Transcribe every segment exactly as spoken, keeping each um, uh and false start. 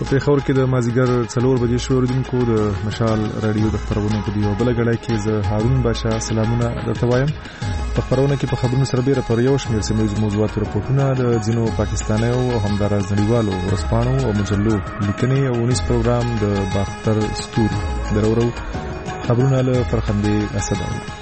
په پیښور کې د مازیګر څلور بجې شو اوریدونکو د مشال رادیو د خبرونو په دیو بل غړای کې زه هارون باشا سلامونه درته وایم. په خبرونه کې په خبرونو سره بیره پر یو شمېر سیمه موضوعات راپورټونه د ځینو پاکستانیو او همدارس نړیوالو ورسپانو او مجلو لیکنې او ونیس پروګرام د باختر ستوري درورو خبرونه له فرخندې اسداوي.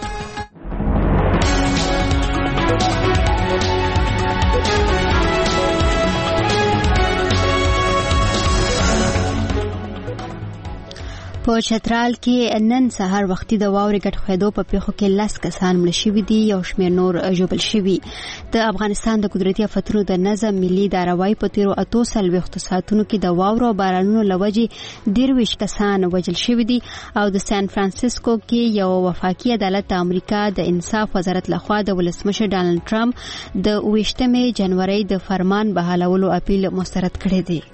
په چترال کې نن سهار وختي د واورې ګډ خویدو په پیښو کې لس کسان مړه شوي دي، یو شمېر نور ژوبل شوي. د افغانستان د قدرتي آفتونو د نظم ملي داراوای په تیرو اتو څلوېښتو ساعتونو کې د واورو او بارانونو له وجې دېرویشت کسان وژل شوي دي او د سان فرانسیسکو کې یو وفاقي عدالت د امریکا د انصاف وزارت لخوا د ولسمشر ډانلډ ټرمپ د اوویشتمې جنورۍ د فرمان بحالولو اپیل مسترد کړی دی.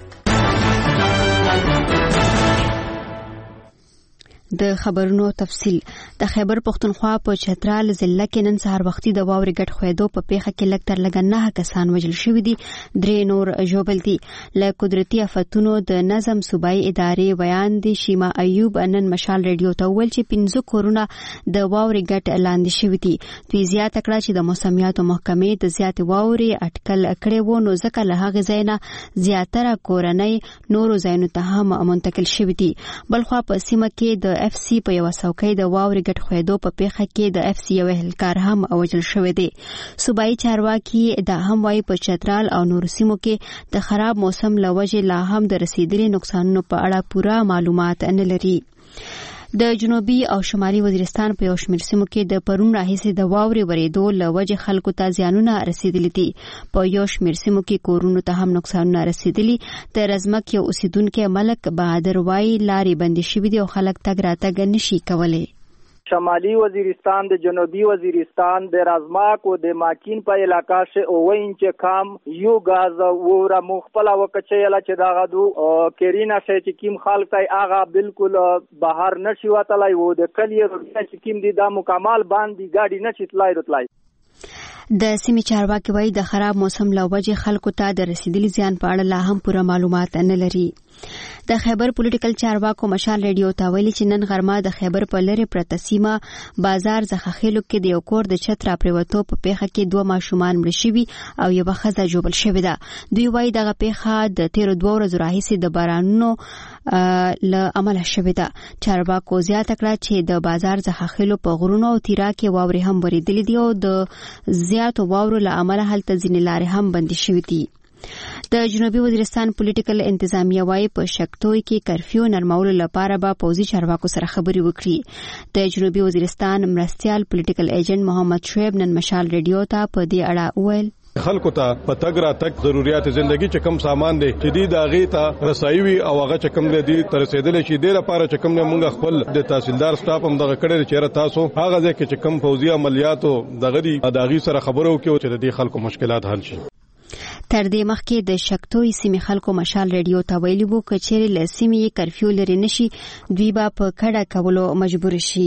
د خبرونو تفصیل. د خیبر پختونخوا په چترال ضلع کې نن سهار وختي د واورې ګډ خویدو په پیښه کې لږ تر لږه نه کسان وژل شوي دي، درې نور ژوبل دي. له قدرتي آفتونو د نظم صوبایي ادارې بیان دی شیما ایوب نن مشال ریډیو ته وویل چې پنځه کورونه د واورې ګډ لاندې شوي دي. دوی زیاته کړه چې د موسمیاتو محکمې د زیاتې واورې اټکل کړی و، نو ځکه له هغې ځای نه زیاتره کورنۍ نورو ځایونو ته هم منتقل شوي دي. بلخوا په سیمه کې د اف سی په یو څوکۍ د واورې ګډ خویدو په پیښه کې د اف سی یو اهلکار هم وژل شوی دی. صوبایي چارواکي دا هم وایي په چترال او نورو سیمو کې د خراب موسم له وجې لا هم د رسیدلي نقصانونو په اړه پوره معلومات نه لري. د جنوبي او شمالي وزیرستان په یو شمېر سیمو کې د پرون راهیسې د واورې ورېدو له وجې خلکو ته زیانونه رسیدلي دي. په یو شمېر سیمو کې کورونو ته هم نقصانونه رسیدلي. د رزمک یو اوسیدونکی ملک بهادر وایي لارې بندې شوي دي او خلک تګ راتګ نشي کولی. شمالی وزیرستان د جنوبی وزیرستان د رازماک و د ماکین په علاقہ سے اوه انچ کام یو غاز وره مخفلا وکچېلا چې دا غدو کیرینا چې کیم خلک ته هغه بالکل بهر نشي وتلای و د کلی چې کیم دي دا مکمل باندې گاډي نشي تلای راتلای. د سیمې چارواکي وایي د خراب موسم له وجې خلکو ته د رسیدلي زیان په اړه لا هم پوره معلومات نه لري. د خیبر پولیټیکل چارواکو مشال ریډیو ته ویلي چې نن غرمه د خیبر په لرې پرته سیمه بازار زخخیلو کې د یو کور د چت راپریوتو په پیښه کې دوه ماشومان مړه شوي او یوه ښځه ژوبل شوې ده. دوی وایي دغه پیښه د تیرو دوه ورځو راهیسې د بارانونو له امله شوې ده. چارواکو زیاته کړه چې د بازار زخخیلو په غرونو او تیرا کې واورې هم ورېدلې دي او د زیاتو واورو له امله هلته ځینې لارې هم بندې شوې دي. د جنوبي وزیرستان پولیټیکل انتظامیه وايي په شکتوي کې کرفیو نرمولو لپاره به پوځي چارواکو سره خبرې وکړي. د جنوبي وزیرستان مرستيال پولیټیکل ایجنټ محمد شعیب نن مشال ریډیو ته په دې اړه وویل خلکو ته په تګ را تک ضرورت ژوندۍ چې کم سامان دي چې دی داغه ته رسایوي او هغه چې کم دي تر رسیدل شي د لپاره چې کم موږ خپل د تحصیلدار سټاف هم دغه کړي چې تاسو هغه ځکه چې کم فوزي عملیاتو دغه دي داغي سره خبرو کې چې د خلکو مشکلات حل شي. تر دې مخکې د شکتوي سیمې خلکو مشال ریډیو ته ویلي وو که چیرې له سیمې کرفیو لري نشي دوی به په کډه کولو مجبور شي.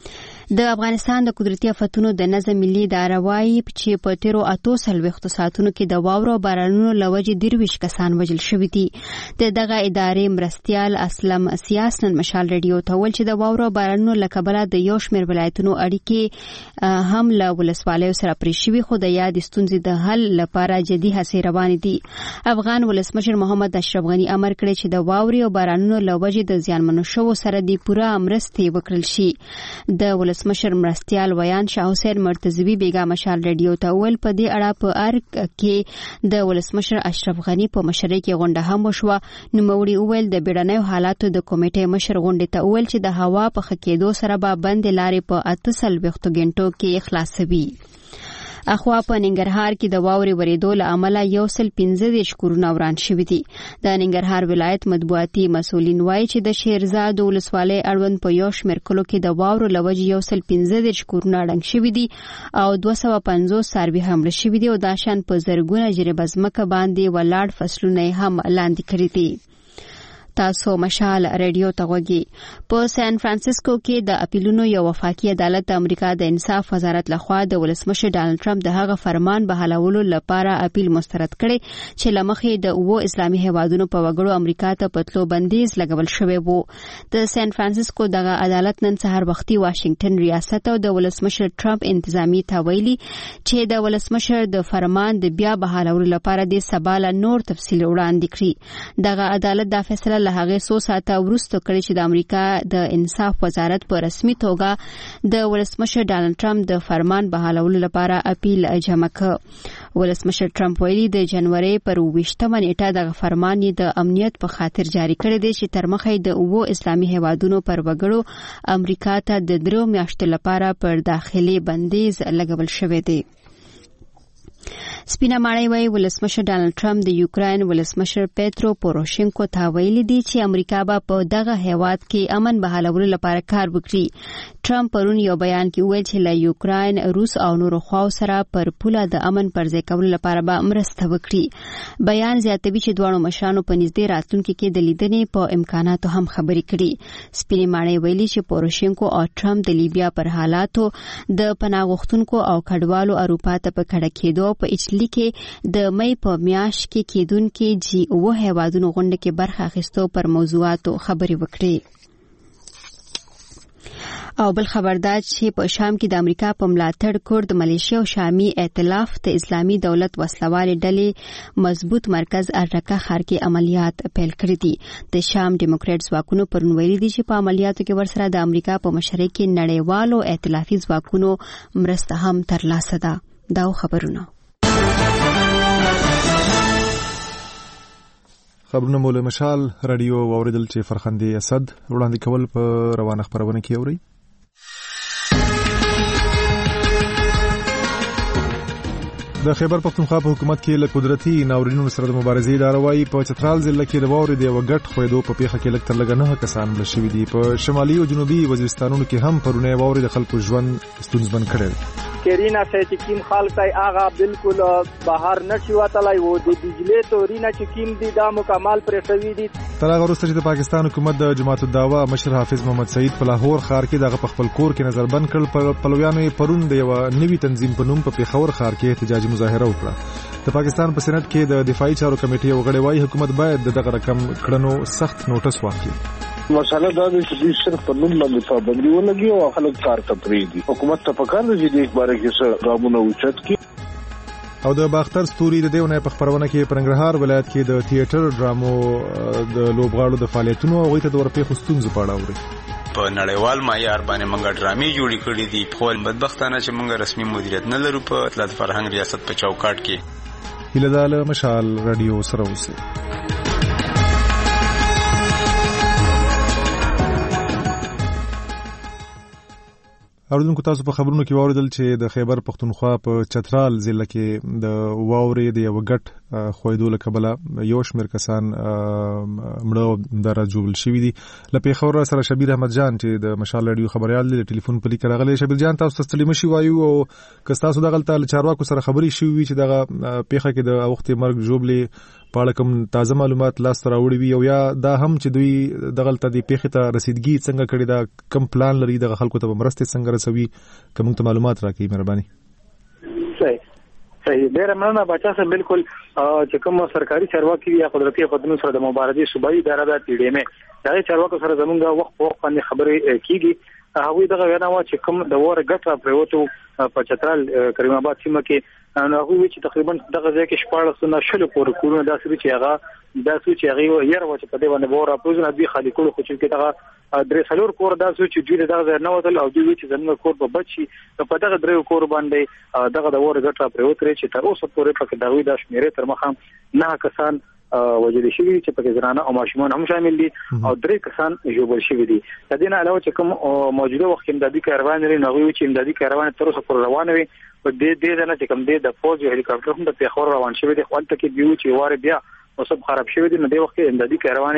د افغانستان د قدرتي آفتونو د نظم ملي اداره وايي چې په تیرو اتو څلوېښتو ساعتونو کې د واورو او بارانونو له وجې دېرویشت کسان وژل شوي دي. د دغه ادارې مرستیال اسلم سیاس نن مشال ریډیو ته وویل چې د واورو او بارانونو له کبله د یو شمېر ولایتونو اړیکې هم له ولسوالیو سره پرې شوي، خو د یادې ستونزې د حل لپاره جدي هڅې روانې دي. افغان ولسمشر محمد اشرف غني امر کړی چې د واورې او بارانونو له وجې د زیانمنو شوو سره د پوره مرستې وکړل شي. د ولسمشر مرستیال ویان شاه حسین مرتضوی بیگا مشال ریډیو ته ویل په دې اړه په ارګ کې د ولسمشر اشرف غني په مشرۍ کې غونډه هم وشوه. نوموړي وویل د بیړنیو حالاتو د کمیټې مشر غونډې ته ویل چې د هوا په ښه کېدو سره به بندې لارې په اته څلوېښتو غنټو کې خلاصوي. اخوا په ننګرهار کې د واورې ورېدو له امله یو سل پنځه دېرش کورونه وران شوي دي. د ننګرهار ولایت مطبوعاتي مسؤلین وایي چې د شیرزاد ولسوالۍ اړوند په یو شمېر کلو کې د واورو له وجې یو سل پنځه دېرش کورونه ړنګ شوي دي او دوه سوه پنځوس څاروي هم مړه شوي دي او دا شان په زرګونه جریبه ځمکه باندې ولاړ فصلونه هم لاندې کړي دي. تاسو مشال رادیو ته غوږی. په سان فرانسیسکو کې د اپیلونو یو وفاقي عدالت د امریکا د انصاف وزارت لخوا د ولسمشر ډانلډ ټرمپ د هغه فرمان بحالولو لپاره اپیل مسترد کړي چې لمخې د اوو اسلامي هیوادونو په وګړو امریکا ته پتلو بندیز لګول شوی وو. د سان فرانسیسکو دغه عدالت نن سهار وختي واشنگټن ریاست او د ولسمشر ټرمپ انتظامی ته ویلي چې د ولسمشر د فرمان د بیا بحالولو لپاره د سباله نور تفصیل وړاندې کړي. دغه عدالت د فیصله له هغه څو ساعته وروسته کړی چې د امریکا د انصاف وزارت په رسمي توګه د ولسمشر ډانلډ ټرمپ د فرمان بحالولو لپاره اپیل جمع کړ. ولسمشر ټرمپ ویلي د جنوري پر اوویشتمه نیټه دغه فرمان د امنیت په خاطر جاری کړی دی چې تر مخه د اوو اسلامي هیوادونو پر وګړو امریکا ته د درو میاشتو لپاره پر داخلي بندیز لګول شوی دی. سپینه ماڼۍ وایي ولسمشر ډانلډ ټرمپ د یوکراین ولسمشر پیترو پوروشینکو ته ویلي دي چې امریکا به په دغه هیواد کې امن بحالولو لپاره کار وکړي. ټرمپ پرون یو بیان کې وویل چې له یوکراین، روس او نورو خواو سره پر پوله د امن پر ځای کولو لپاره به مرسته وکړي. بیان زیاتوي چې دواړو مشرانو په نږدې راتلونکي کې د لیدنې په امکاناتو هم خبرې کړي. سپینه ماڼۍ ویلي چې پوروشینکو او ټرمپ د لیبیا پر حالاتو، د پناه غوښتونکو او کډوالو اروپا ته په کډه کېدو په اټلی کې د مې په میاشت کې کېدونکې جی اوه هیوادونو غونډه کې برخه اخیستو پر موضوعاتو خبرې وکړي. او بل خبردار چې په شام کې د امریکا په ملاتړ کورد ملیشیا او شامي ائتلاف د اسلامي دولت وسلوال ډلې مضبوط مرکز ارکا ښار کې عملیات پیل کړی دي. د شام ډیموکرات ځواکونو پرون ویلي دي چې په عملیاتو کې ورسره د امریکا په مشرۍ کې نړیوالو ائتلافي ځواکونو مرسته هم ترلاسه ده. دا خبرونه خبرونه مول مشال رادیو اوریدل چې فرخندي اسد وړاندې کول په روانه خبرونه کې اوري. د خیبر پختونخوا په حکومت کې له قدرتي ناورینونو سره د مبارزې اداره وايي په چترال ضلع کې د واورې د وګټ خویدو په پیښه کې لږ تر لږه نه کسان مړه شوي دي. په شمالي او جنوبي وزیرستانونو کې هم پرونه واورې د خلکو ژوند ستونزمن کړی. کرینا چې کیم خالص آغا بالکل بهر نشي وتلای وو د بجلی تورینا چې کیم دي دا مکمل پرې شوی دي. تر هغه وروسته چې د پاکستان حکومت د جماعت الدعوه مشر حافظ محمد سعید په لاهور ښار کې دغه په خپل کور کې نظر بند کړل. په پلویانو یې پرون د یو نوي تنظیم په نوم په پیښور ښار کې احتجاجي مظاهره وکړه. د پاکستان په سېنات کې د دفاعي چارو کمیټې وغړي وايي حکومت باید دغه رقم کړنو سخت نوټس واخلي. مساله دا د چې صرف په نوم باندې پابندي ولګي او خلک کار ته پریږدي. حکومت ته پکار دی چې د باره کې څه ګامونه اوچت کړي. او د باختر ستوري د دیونه په خبرونه کې په ننګرهار ولایت کې د تیاتر ډرامو د لوبغاړو د فعالیتونو او غوښتنې د ورپېښو ستونزو په اړه اوري. په نړیوال معیار باندې موږ ډرامې جوړې کړې دي. په خپل بدبختانه چې موږ رسمي مدیریت نه لرو په اطلاعات فرهنګ ریاست په چوکاټ کې. هیله ده مشال رادیو سره اوسئ. اوردونکو تاسو په خبرونو کې واوریدل چې د خیبر پختونخوا په چترال ضلع کې د واورې د یو غټ خویدو له کبله یو شمېر کسان مړه دره جوړل شوي دي. له پیښور سره شبیر احمد جان چې د مشال رادیو خبريال دی ټلیفون په لیک راغلی. شبیر جان تاسو ته ستړي مشي وایو او که تاسو دغه تل چارواکو سره خبري شوي چې دغه پیښه کې د وخت مرګ جوړلې په اړه کوم تازه معلومات لاس ته راوړي وي او یا دا هم چې دوی دغه ته د پیښې ته رسیدګي څنګه کړي دا کم پلان لري دغه خلکو ته مرسته څنګه رسوي کوم ته معلومات راکړي مهرباني. صحیح صحیح ډیر مننه بچا سره بالکل چې کوم سرکاري چارواکي یا قدرتي خدماتو سره د مبارزې صوبایي اداره د ټي ډي ام دا چارواکو سره زمونږ وخت په وخت باندې خبرې کیږي. هغه دغه وینا وا چې کوم د وره ګټه پروتو په چترال کریم آباد سیمه کې نو هغه چې تقریبا دغه ځای کې شپږ سنه شل پور کورونه داسې چې هغه داسې چې هغه یې ورو چې په دې باندې وره پروزنه دی خالي کول خو چې دغه درې څلور کور داسې چې دوی دغه نه وتل او دوی چې زموږ کور په بچي په دغه درې کور باندې دغه د وره ګټه پروت لري چې تر اوسه پورې په دغه د شمیرې تر مخه نه کسان وجل شوی چې په زنانه او ماشومان هم شامل دي او درې کسان ژوبل شوی دي. د دې نه علاوه چې کوم موجوده وخت امدادي کاروان لري نو چې امدادي کاروان تر اوسه پر روان وي په دې دې نه چې کوم دې د فوج هلیکاپټر هم د پیښور روان شوی دی. خپل تکي دیو چې واره بیا اوسه خراب شوی دی نو د وخت امدادي کاروان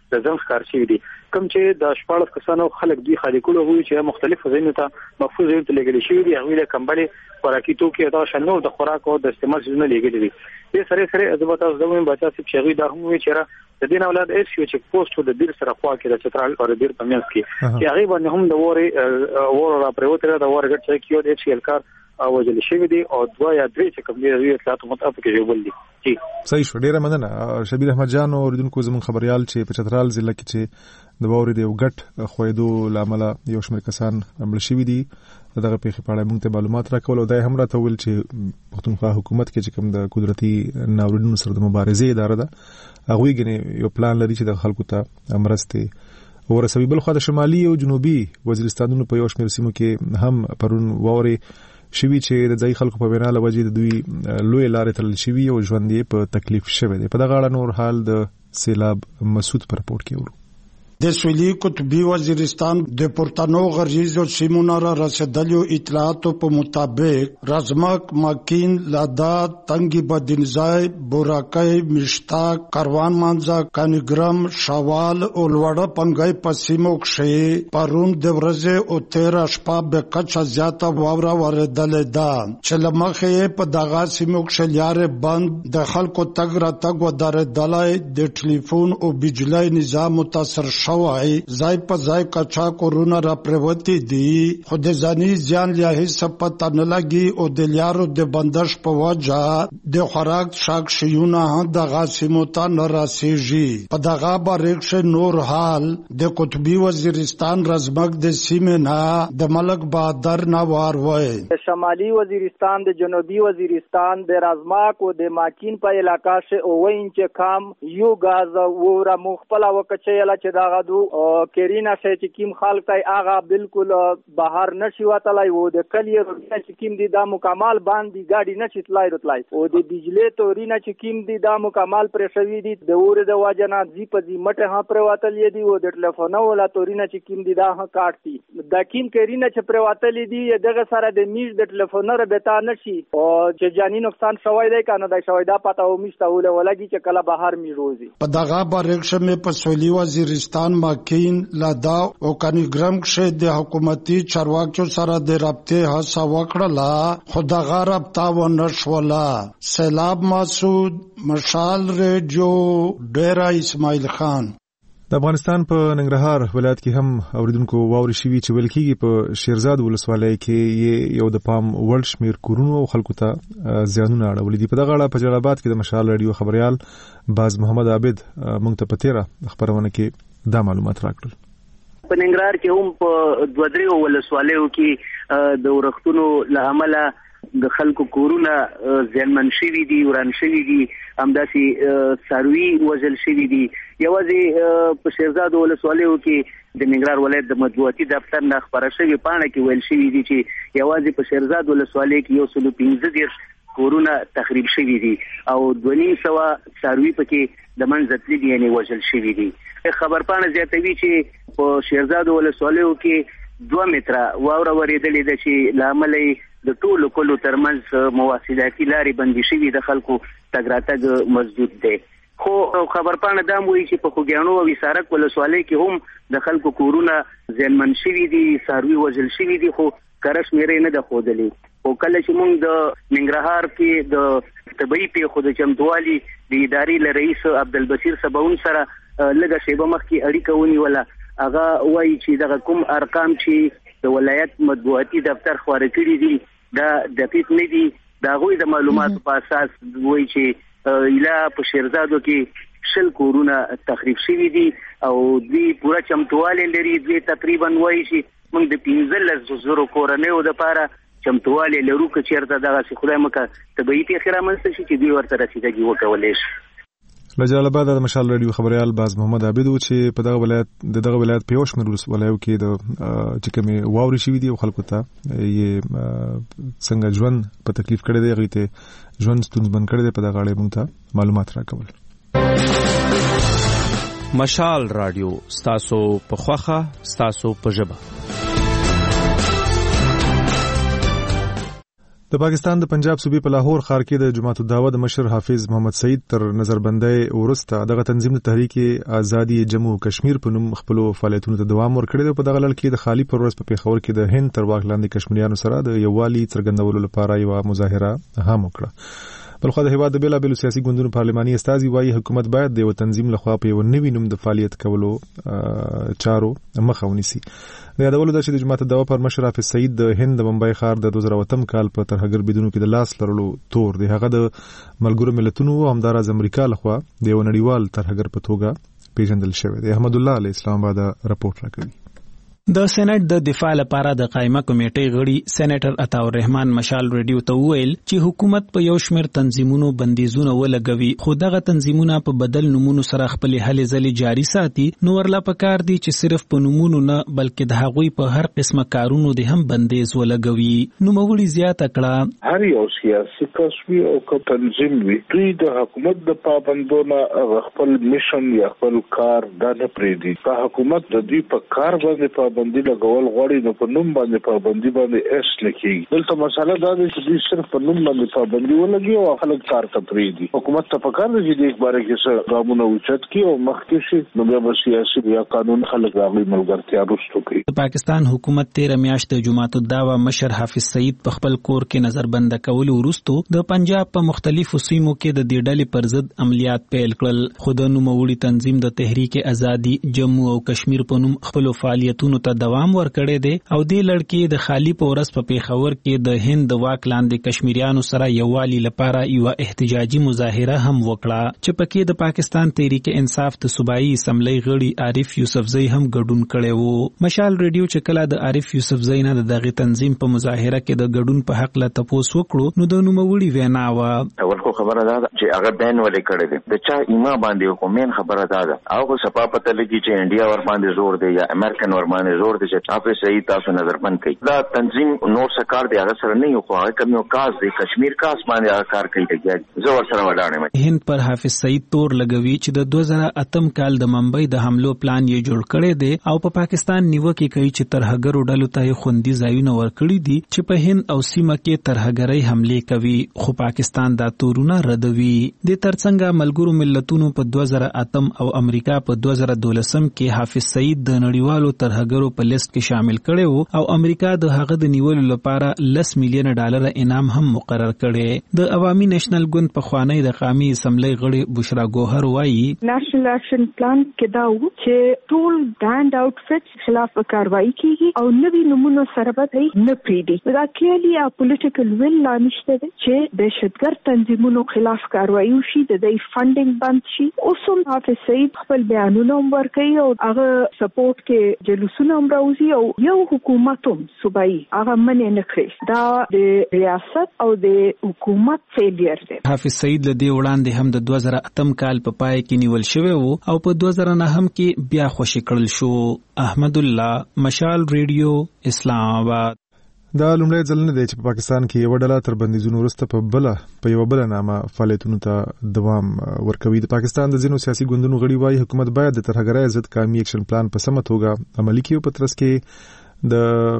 د ځم ښکار شوی دي. کوم چې د شپږ کسانو خلک دوی خالقولو وي چې مختلف ځایونو ته محفوظ ځایونو ته لګل شوی دي، هغه له کمبلې خوراکي توکي او شنو د خوراک او د استعمال ځایونه لګل دي. د سره سره ازبات از دویم بچا چې شغی د هم وی چیرې د دین اولاد ایس یو چې پوسټ د دیر سره خوا کې د چترال او د دیر په منځ کې چې هغه باندې هم د وره وره را پروتره د وره ګټ چې یو د ایس ال کار او وجل شوی دی او دوا یا درې چې کوم دی ریو اطلاعات مطابق کې جوړل دي. جی صحیح شو، ډیره مننه شبیر احمد جان او اوریدونکو زمون خبريال چې په چترال ضلع کې چې د ووري دی وګټ خویدو لامل یو شمېر کسان مړ شوی دي. دغه پیښې په اړه موږ ته معلومات راکول او دا هم راته ویل چې پښتونخوا حکومت کې چې کوم د قدرتي ناورینونو سره د مبارزې اداره ده هغه یې یو پلان لري چې د خلکو ته مرسته ورسوي. بل خو د شمالي او جنوبي وزیرستانونو په یو شمېر سیمو کې هم پرون ووري شوی چې د ځای خلکو په بنا له وجې د دوی لوی لارې تړل شوي او ژوند یې په تکلیف شوی دی. په دغه اړه نور حال د سیلاب مسعود پر رپورټ کې ورو. د سویلي قطبي وزیرستان د پورتانو غرجیزو سیمونو را رسیدلو اطلاعاتو په مطابق رزمک، ماکین، لادا، تنگی بدینزای، بوراکای، مشتاق، کاروان مانزا، کانیګرام، شوال او لوړه پنګای په سیمو کې پرون د ورځې او تیرا شپه به کچا زیاته واوره وردلې ده چې لمخې په دغه سیمو کې لارې بند د خلکو تګ را تګ ودرېدلای د ټلیفون او بجلی نظام متاثر شوی ځای په ځای کچا کورونه را پروتې دي خو د ځاني ځان له هیڅ پته نه لګي او د لیارو د بندش په وجه د خوراک شاک شیونه د غاسمو ته نه راسیږي. په دغه باریکش نور حال د قطبي وزیرستان رزمک د سیمې نه د ملک بهادر نوار وای. شمالي وزیرستان د جنوبي وزیرستان د رزمک او د ماکین په علاقہ شه او وینچ کام یو غاز وره مخبل وکچېلا چې دا دو کرینا شې چې کیم خلک ته هغه بالکل بهر نشي وتلای وو د کلی روډ چې کیم دي دا مکمل باندې گاډي نشي تلای راتلای او د بجلی تورینا چې کیم دي دا مکمل پر شوی دي د اور د واجنا زی په زی مټه ها پر وتل دي او د ټلیفون ولا تورینا چې کیم دي دا ها کاټتي د کیم کرینا چې پر وتل دي دغه سره د میز د ټلیفون را بتا نشي او چې جانی نقصان شوی دی کنه دا شوی دا پته و میشته ولا ولګي چې کله بهر می روزي. په دغه باریکش مې په سویلي وزیرستان ماکین، لادا او کانیګرام کې د حکومتي چارواکو سره د رابطې هڅه وکړه خو دغه رابطه ونه شوله. سیلاب مسعود، مشال ریډیو، ډیرا اسماعیل خان. د افغانستان په ننګرهار ولایت کې هم اوریدونکو واوري شوی چې ویل کېږي په شیرزاد ولسوالۍ کې یو د پام وړ شمیر کورونو او خلکو ته زیانونه اړولې دي. په دغه اړه په جلال آباد کې د مشال ریډیو خبريال باز محمد عابد مونږ ته په تیره خبرونه کې دا معلومات راکړل. په ننګرهار کې هم په دوه درې ولسوالیو کې د ورښتونو له امله د خلکو کورونه زیانمن شوي دي، وران شوي دي، همداسې څاروي وژل شوي دي. یوازې په شیرزاد ولسوالیو کې د ننګرهار ولایت د مطبوعاتي دفتر نه خبره شوې پاڼه کې ویل شوي دي چې یوازې په شیرزاد ولسوالۍ کې یو سلو پنځه دېرش کورونه تخریب شوي دي او دوه نیم سوه څاروي پکې د منځه تللي دي یعنې وژل شوي دي. خبرپاڼه زیاتوي چې په شیرزاد ولسوالیو کې دوه متره واوره ورېدلې ده چې له امله د ټولو کلو ترمنځ مواصلاتي لارې بندې شوي د خلکو تګ راتګ مسدود دی. خو خبرپاڼه دا هم وایي چې په خوږیاڼو او ویسارک ولسوالۍ کې هم د خلکو کورونه زیانمن شوي دي، څاروي وژل شوي دي، خو کره شمېرې نه ده ښودلې. خو کله چې موږ د ننګرهار کې د طبعي پیښو د چمتووالي د ادارې له رئیس عبدالبصیر سباون سره لږه شیبه مخکې اړیکه ونیوله، هغه وایي چې دغه کوم ارقام چې د ولایت مطبوعاتي دفتر خپاره کړي دي دا دقیق نه دي. د هغوی د معلوماتو په اساس وایي چې ایله په شیرزادو کې شل کورونه تخریب شوي دي او دوی پوره چمتووالی لري. دوی تقریبا وایي چې موږ د پنځلس زرو کورنیو دپاره چمتووالی لرو که چېرته دغسې خدای مکه طبعي پیښې رامنځته شي چې دوی ورته رسیدګي وکولی شي. له جلال آباد د مشال ریډیو خبريال باز محمد عابد و چې په دغه ولایت د دغه ولایت په یو شمېر ولسوالیو کې د چې کومې واورې شوي دي او خلکو ته یې څنګه ژوند په تکلیف کړی دی، هغوی ته ژوند ستونزمن کړی دی، په دغه اړه موږ ته معلومات راکول. مشال رادیو ستاسو په خوښه ستاسو په ژبه. د پاکستان د پنجاب صوبې په لاهور ښار کې د جماعت الدعوه د مشر حافظ محمد سعید تر نظربندۍ وروسته دغه تنظیم د تحریک آزادي جمهور کشمیر په نوم خپل فعالیتونو ته دوام ورکړی دی. په دغه لړ کې د خالی پر ورځ په پیښور کې د هند تر واک لاندې کشمیریانو سره د یووالي څرګندولو لپاره یو مظاهره هم وکړه. بلخو د هیواد د بیلابیلو سیاسي ګوندونو پارلماني استازي وایي حکومت باید د یو تنظیم لخوا په یو نوي نوم د فعالیت کولو چارو مخه ونیسي. د یادولو ده چې د جماعت الدعوه پر مشر حافظ سعید د هند د بمبای ښار د دوه زره اووه کال په ترهګر بریدونو کې د لاس لرلو تور دی. هغه د ملګرو ملتونو او همداراز امریکا لخوا د یو نړیوال ترهګر په توګه پیژندل شوی دی. احمد الله علی اسلام آباد رپورټ راکوي. د سېنات د دفاع لپاره د قائمه کمیټې غړي سېنیټر عطا الرحمن مشال ریډیو ته وویل چې حکومت په یو شمېر تنظیمونو بندیزونه ولګوي، خو دغه تنظیمونه په بدل نومونو سره خپل هلې ځلې جاري ساتي. نو ورلا پکار دي چې صرف په نومونو نه بلکې د هغوی په هر قسمه کارونو د هم بندیز ولګوي. نو مولوی زیاته کړه هر یو سیاسي کسبي او کوم تنظیم وي دوی د حکومت د پابندونو خپل میشن یا خپل کار د پریدي په حکومت د دوی په کار باندې پابندي لګول غواړي نو په نوم باندې پابندي باندې اس لکي. دلته مسله دا ده چې دوی صرف په نوم باندې پابندي ولګي او خلک کار ته پریدي. حکومت ته پکار دی چې د باره کې څه قانون اوچت کی او مخکې شي نو بیا به سیاسي یا قانون خلک راغلي ملګرتیا رسټو کوي. پاکستان حکومت تیر میاشت د جماعت الدعوه مشر حافظ سعید په خپل کور کې نظربند کول وروسته د پنجاب په مختلفو سیمو کې د دې ډلې پر ضد عملیات پیل کړل. خو د نوموړي تنظیم د تحریک آزادي جمهور او کشمیر په نوم خپل فعالیتونو ته دوام ورکړی دی او دې لړکې د خالی په ورځ په پیښور کې د هند د واک لاندې کشمیریانو سره یووالي لپاره یو احتجاجي مظاهره هم وکړه چې پکې د پاکستان تحریک انصاف د صوبایي اسمبلی غړي عارف یوسفزئی هم ګډون کړی وو. مشال ریډیو چې کله د عارف یوسفزئی نه د دغه تنظیم په مظاهره کې د ګډون په حق لا تاسو وکړو نو د نوموړي وینا وا اول خو خبره ده چې هغه بین ولې کړی دی د چا ایما باندې کومین خبره ده او صفه پته لګي چې انډیا ور باندې زور دی یا امریکن ور باندې زور دی چې حافظ سعید تاسو نظربند کوي. دا تنظیم نور سکار دی هغه سره نه یو خو هغه کوم یو کاس دی کشمیر کاس باندې هغه کار کوي دی زه ور سره ولاړم. هند پر حافظ سعید تور لګوي چې د دوه زره اته کال د ممبئی د حملو پلان یې جوړ کړی دی او په پا پاکستان نیوکه کوي چې ترهګرو ډلو ته خوندي ځایونه ورکړي دي چې په هند او سیمه کې ترهګرۍ حمله کوي خو پاکستان دا تورونه ردوي. د ترڅنګ ملګرو ملتونو په دوه زره اته او امریکا په دوه زره دولس کې حافظ سعید د نړیوالو ترهګرو په لیست کې شامل کړي او امریکا د هغه د نیولو لپاره لس میلیون ډالر انعام هم مقرر کړي. د عوامي نېشنل ګوند په خوانی د قومي اسمبلی غړي بشرا ګوهر وایي نېشنل اکشن پلان کې دا و چې ټول بانډ آوټفټس خلاف کاروایی کیږي او نوي نمونه سره به نه پریدي. دا کلی ا پولیټیکل ویل لا نشته چې دهشتګرد تنظیمونو خلاف کاروایی وشي د دې فندینګ بند شي. اوسم حافظ سعید خپل بیانونه ورکړي او هغه سپورټ کې جلوسونه راوځي او یو حکومتوم صوبایي هغه منې نه کړی. دا د ریاست او د حکومت فیلیر دی. حافظ سعید له دې وړاندې هم د دوه زره اته کال په پای کې نیول شوی وو او په دوه زره نه هم کې بیا خوشی کړل شو. احمد الله مشال ریډیو اسلام آباد. دا لومړی ځل نه دی چې په پاکستان کې یو ډله تر بندیزونو وروسته په بله په یوه بله نامه فعالیتونو ته دوام ورکوي. د پاکستان د ځینو سیاسي ګوندونو غړي وایي حکومت باید د ترهګرۍ ضد قومي اکشن پلان په سمه توګه عملي کړي او په ترڅ کې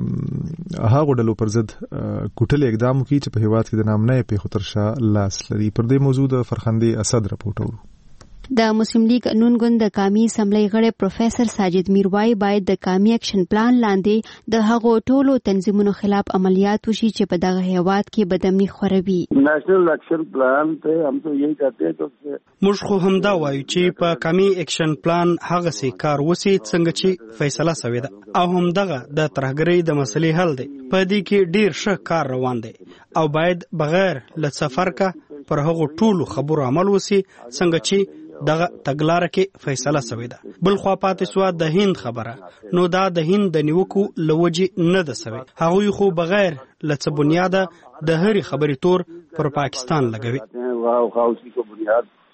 د هغو ډلو پر ضد کوټلې اقدام وکړي چې په هیواد کې د نامنۍ پیښو تر شا لاس لري. پر دې موضوع د فرخندې اسد رپورټ اورو. د مسلم لیگ نون ګوند د قومي اسمبلی غړی پروفیسر ساجد میروای باید د قومي اکشن پلان لاندې د هغو ټولو تنظیمونو خلاف عملیات وشي چې په دغه هیواد کې بدامني خوروي. نیشنل اکشن پلان ته هم ته یی کہتے ہیں چې موږ خو همدا وایو چې په قومي اکشن پلان هغه سي کار وسی څنګه چې فیصله شوې ده او همدغه د ترهګرۍ د مسلې حل دی. په دې کې ډیر ښه کار روان دی او باید بغیر له سفر کا پر هغه ټولو خبرو عمل وسی څنګه چې دغه تګلاره کې فیصله شوې ده. بل خوا پاتې سو د هند خبره نو دا د هند د نیوکو لوجي نه ده شوی. هغوی خو بغیر لڅ بنیاده د هرې خبرې تور پر پاکستان لګوي. واو خاصی کو بنیاد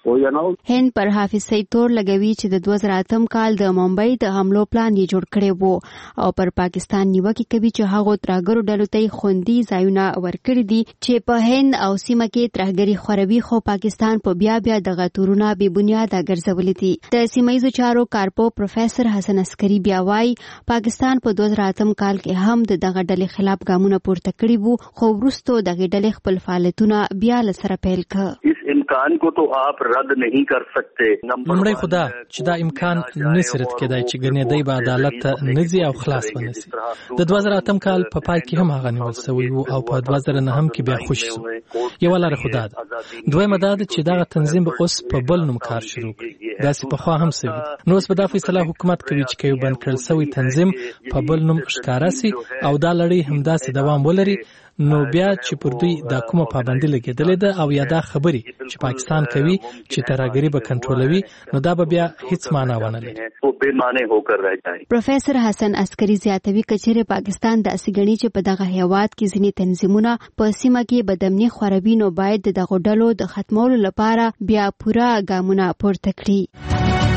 هند پر حافظ سعید تور لګوي چې د دوه زره اتم کال د ممبئی د حملو پلان یې جوړ کړی وو او پر پاکستان نیوکه کوي چې هغه ترهګرو ډلو ته خوندي ځایونه ورکړي دي چې په هند او سیمه کې ترهګري خوروي خو پاکستان په بیا بیا دغه تورونه بې بنیاده ګرځولي دي. د سیمایي چارو کارپو پروفیسور حسن عسکری بیا وايي پاکستان په دوه زره اتم کال کې هم د دغه ډلې خلاف ګامونه پورته کړي وو خو وروسته دغه ډلې خپل فعالیتونه بیا له سره پیل کړ. اس امکان کو تو آپ رد نہیں کر سکتے. لومړی خو دا چې دا امکان نشي رد کېدای چې ګنې دی به عدالت ته نځي او خلاص ونیسي. د دوه زره اتم کال په پای کې هم هغه نیول شوی وو او په دوه زره نهم کې بیا خوشي شو. یو لاره خو دا ده. دویمه دا ده چې دغه تنظیم به اوس په بل نوم کار شروع کړي. داسې پخوا هم شوي نو اوس به دا فیصله حکومت کوي چې کوي بند کړل شوی تنظیم په بل نوم ښکاره سي او دا لړۍ همداسې دوام ولري. نو بیا چې پر دوی دا کومه پابندي لګېدلې ده او یا دا خبري چې پاکستان کوي چې ترهګري به کنټرولوي نو دا به بیا هیڅ معنا ونه لري. پروفیسور حسن عسکری زیاتوي کچېره پاکستان د اسګنی چې په دغه هیواد کې ځینې تنظیمونه په سیمه کې بدامني خوروي نو باید دغه ډلو د ختمولو لپاره بیا پوره ګامونه پورته کړي.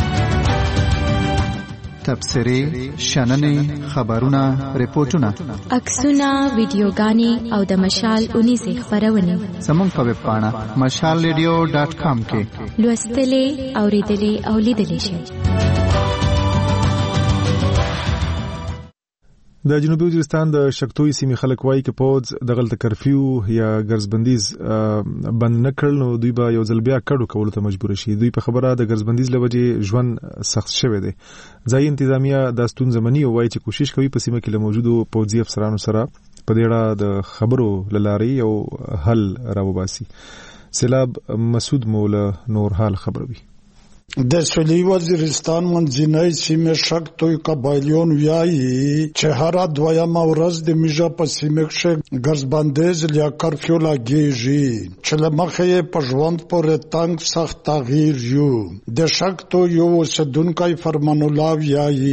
تبصرې، شننې، خبرونه، ریپورتونه، عکسونه، ویډیوګانې او د مشال اونیزې خپرونې زموږ په ویب پاڼه مشال ریډیو ډاټ کام کې لوستلې، اورېدلې او لیدلې شئ. د جنوبي وزیرستان د شکتوي سیمې خلک وایي چې پوز د غلط کرفیو یا ګرځبندیز بند نه کړل نو دوی به یو ځل بیا کډو کولو ته مجبور شي. دوی په خبره د ګرځبندیز لوجې ژوند سخت شوی دی. ځایي انتظامیه د ستونزې مني او وایي چې کوشش کوي په سیمه کې له موجودو پوځي افسرانو سره په دې اړه د خبرو لارې یو حل راوباسي. سیلاب مسعود مولا نور حال خبروي. د سویلي وزیرستان منځنۍ سیمې شکتوي قبایلیون وایي چې هره دویمه ورځ د میژه په سیمه کې ګرځبندیز یا کرفیو لګیږي چې له مخې یې په ژوند پورې تنګ سخت تغییر یو. د شکتو یو اوسېدونکی فرمان الله وایي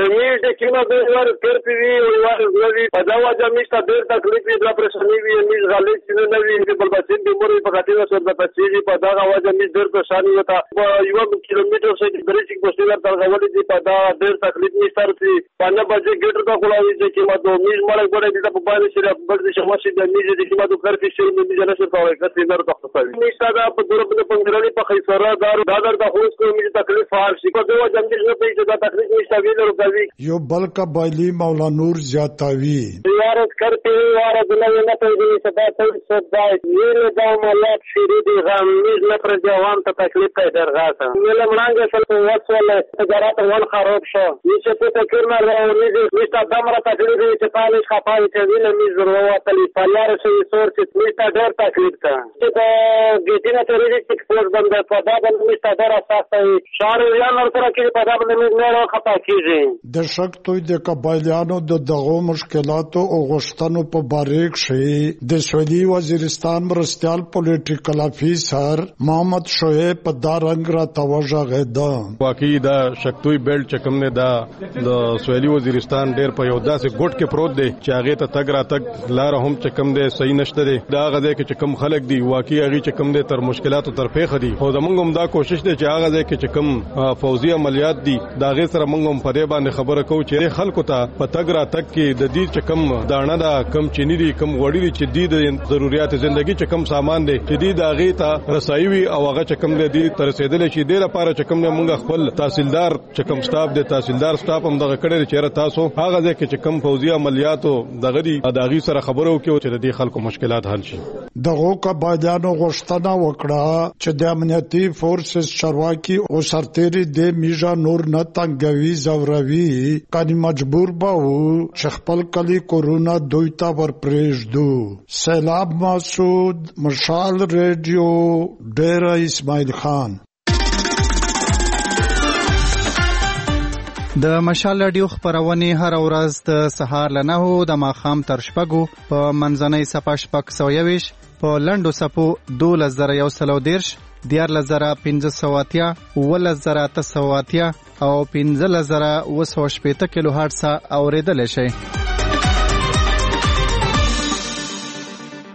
د کیما د ور کرفیو وی ور غوي په دا وجه میشته ډېر تکلیف دی د پرېشاني وی میز غالي چې نه وی د بلبچین د مور په خاطر سره د پسیږي په دا وجه میز ډېر پرېشاني وتا یو کیلومتر سے بریچ بسیار ترغولی دی پدا ډېر تکلیف نشته رسي پنځه بجې ګټر کا کولاوي چې کیما دو میز مړ غوړې د په باندې سره بل څه ماشي د میز د کیما دو کرفیو شي میز نه څه کوي کسي نه راځي خپل نشته دا په دور په پنځرالي په خیسره دار دادر د خوښ کوم میز تکلیف فار شي په دوه جنګ نه پیښه دا تکلیف نشته ویل کوي. یو بل قبایلی مولا نور زیاتوي یارت کرتے یار دنه نه پیږي صدا څه صدا یې دا ملت شری دی غم میز نه پر جوان ته تکلیف کوي درغاسه ویل مړانګه سره وڅول تجارت ول خراب شو چې په فکر نه راوړي چې دمره تکلیف چې پالش خپاوي چې ویل میز وروتلی پلار شي سور چې میستا ډېر تکلیف تا چې دا ګټینه ترې چې فوز بند په دا باندې میستا ډېر اساسه شهر یا نور سره کې په دا باندې میز نه خپا کیږي. د شکتوي د قبایلیانو د دغو مشکلاتو او غوښتنو په باره کې د سویلي وزیرستان مرستیال پولیټیکل افیسر محمد شعیب په دا رنګ را توجه واقعي دا شکتوي بیلټ چې کوم نه دا د سویلي وزیرستان ډېر په یو داسې ګوټ کې پروت دی چې هغه ته تګ را تګ لار هم چې کوم دی صحیح نشته دی. دا هغه دی چې کوم خلک دی واقعي هغه چې کوم دی تر مشکلاتو تر پیخه دی خو زمونږ هم دا کوشش دی چې هغه دی چې کوم فوزي عملیات دي دا غي سره مونږ هم په دې باندې خبره کوو چې خلکو ته په تګ را تګ کې د دې چې کوم دانه دا کم چینی دي کم وړي دي چې د ضرورت ژوندۍ چې کوم سامان دی چې دې دا غي ته رسایي وي او هغه چې کوم دی تر رسیدل شي د لپاره چې کوم مونږ خپل تحصیلدار چې کوم سټاف دی تحصیلدار سټاف هم دغه کړي چې تاسو هغه ځکه چې کوم فوزي عملیاتو دغه دي اداغي سره خبرو کې چې د خلکو مشکلات حل شي. دغه قبایلیانو غوښتنه وکړه چې د امنیتي فورسز چارواکي او سرتېري د میژه نور نه تنګوي زوروي کله مجبور به چې خپل کلی کورونا دوی ته ورپرېږدو. سیلاب مسعود مشال ریډیو ډیره اسماعیل خان. د مشال رادیو خبرونه هر ورځ د سهار له نهو د ماښام تر شپږو په منځنۍ صفه شپږ سوه یویش په لنډو صفو دولس زره یو سل او دېرش دیارلس زره پنځه سوه اتیا اوولس زره اته سوه اتیا او پنځلس زره اوه سوه شپېته کیلو هرټز اورېدلی شئ.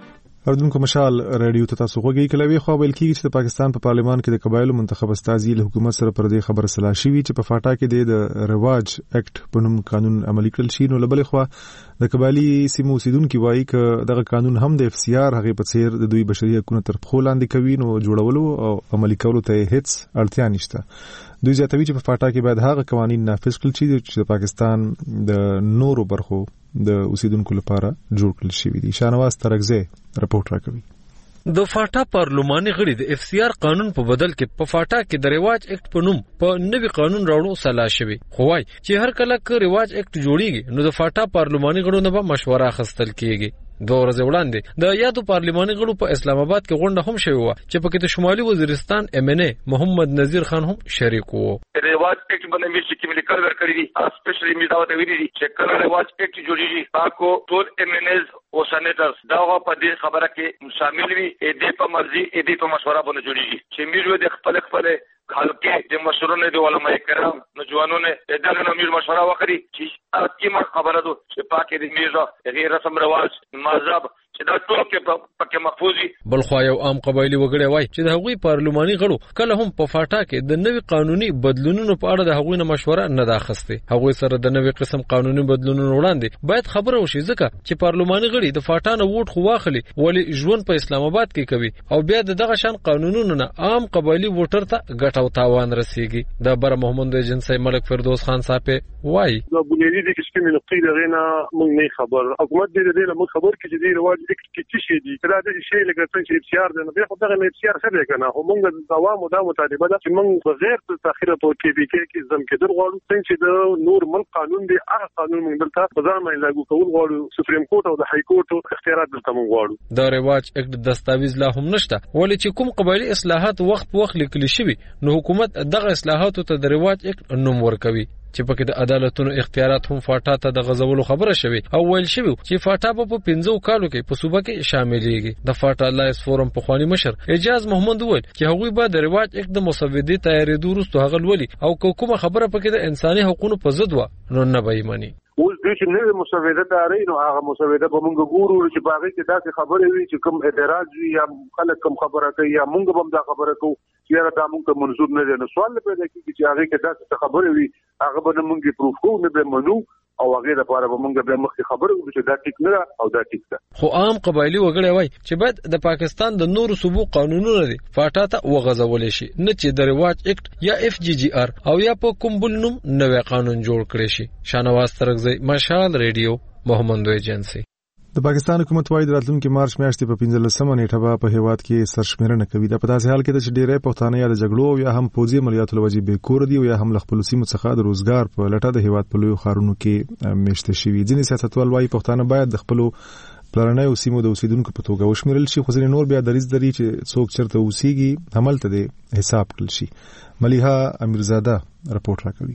اردوونکو مشال رادیو ته تاسو غوږی کلوي خو ویل کیږي چې د پاکستان په پارلمان کې د قبایلو منتخب استازي له حکومت سره پر دې خبره سلا شوی چې په فاټا کې د رواج اکټ په نوم قانون عملي کړل شي. نو لبل خو د قبایلی سیمو اوسیدونکو وایي چې دغه قانون هم د اف سی آر هغه په څیر د دوی بشري حقوقو تر پخو لاندې کوي، نو جوړولو او عملي کولو ته هیڅ اړتیا نشته. دوی زیاتوي چې په فاټا کې باید هغه قوانين نافذ کړل شي چې د پاکستان د نورو برخو د اوسیدونکو لپاره جوړ کړل شوی دي. شانواز ترغزه رپورټ راکوي. د فاټا پارلماني غړي د اف سی آر قانون په بدل کې په فاټا کې د رواج اکټ په نوم په نوي قانون راوړو سلا شوی. خو وايي چې هر کله ک رواج اکټ جوړیږي نو د فاټا پارلماني غړو نه به مشوره اخیستل کیږي. دوه ورځې وړاندې د یادو پارلماني غړو په اسلام آباد کې غونډه هم شوې و چې پکې د شمالي وزیرستان ایم ان ای محمد نذیر خان هم شریک وو. رواج اکټ باندې مې چې کوم لیکل ورکړی دي اسپیشلی می دا وته ویلي دي چې کله رواج اکټ جوړیږي تاکو ټول ایم ان ایز او سېنیټرز دا په دې خبره کې شامل وي، اې دې په مرزي اې دې په مشوره باندې جوړیږي چې میرو د خپل خپل خلکو د مشورونه دی علماء کرام نوجوانونه دغه نو میر مشوره وکړي چې اکیمه خبره ده چې پاکه دې میزه غیر رسم رواج مذهب چې دا ټول کې پکې محفوظي. بل خو یو عام قبایلی وګړي وای چې د هغوی پارلماني غړو کله هم په فاټا کې د نوي قانوني بدلونونو په اړه د هغوی نه مشوره نه ده اخیسته. هغوی سره د نوي قسم قانوني بدلونونو وړاندې باید خبره وشي ځکه چې پارلماني غړي د فاټا نه ووټ خو واخلي ولی ژوند په اسلام آباد کې کوي او بیا دغه شان قانونونو نه عام قبایلی ووټر ته ګټه او تاوان رسیږي. د بر محمد ایجنسی ملک فردوس خان صاحب وای د بنیادی د کشکې من نقطې لغینا موږ نه خبر حکومت دې دې موږ خبر کې دې رواج دې کې څه دي کله دې شی لکه څنګه چې اف سی آر دې نو به خدای نه اف سی آر خبره کنه خو موږ د عوامو د مطالبه ده چې موږ بغیر تاخير په کې بي کې کې زم کې در غواړو څنګه چې د نور ملک قانون دی هغه قانون موږ دلته په ځان باندې لاګو کول غواړو. سپریم کورټ او د های کورټ اختیارات دلته موږ غواړو. د رواج اکټ دستاویز لا هم نشته ولی چې کوم قبایلی اصلاحات وخت په وخت لیکل شوی نو حکومت دغه اصلاحاتو ته د رواج اکټ نوم ورکوي چې پکې د عدالتونو اختیارات هم فاټا ته د غزولو خبره شوی او ویل شوی چې فاټا په پنځو کالو کې په صوبه کې شاملېږي. د فاټا لایس فورم په خواني مشر اجاز محمد ویل چې هغوی به د رواج اکټ د مسودې تیارېدو وروسته هغه ولي او کومه خبره پکې د انساني حقوقو په ضد و نو نه به یې مني. اوس د چې نوې مسوده داري نو هغه مسوده به موږ ګورو چې باغې کې داسې خبرې وي چې کوم اعتراض وي یا خلک کوم خبره کوي یا موږ هم دا خبره کوو چې دا موږ ته منظور نه دي. نو سوال پیدا کیږي چې هغه کې داسې خبرې وي هغه به موږ پروف کوو نه به منو او هغه لپاره به موږ به مخکې خبرې وکړو چې دا ټیک نه او دا ټیک ده. خو عام قبایلی وګړي وای چې باید د پاکستان د نورو صوبو قانونونه دي فاټا ته وغځول شي نه چې د رواج اکټ یا اف جی جی آر او یا په کوم بل نوم نوې قانون جوړ کړي شي. شانواز ترغزی مشال رادیو محمد ایجنسی. د پاکستان حکومت وايي د راتلونکي مارچ میاشتې په پنځلسمه نیټه به په هیواد کې سرشمیرنه کوي. دا په داسې حال کې ده چې ډېری پښتانه یا د جګړو یا هم پوځي عملیاتو له وجې بېکوره دي او یا هم له خپلو سیمو څخه د روزګار په لټه د هیواد په لویو ښارونو کې میشته شوي. ځینې سیاستوال وايي پښتانه باید د خپلو پلرنیو سیمو د اوسیدونکو په توګه وشمیرل شي، خو ځینې نور بیا دریځ لري چې څوک چېرته اوسیږي هملته د حساب کړل شي. ملیحه امیرزاده رپورټ راکوي.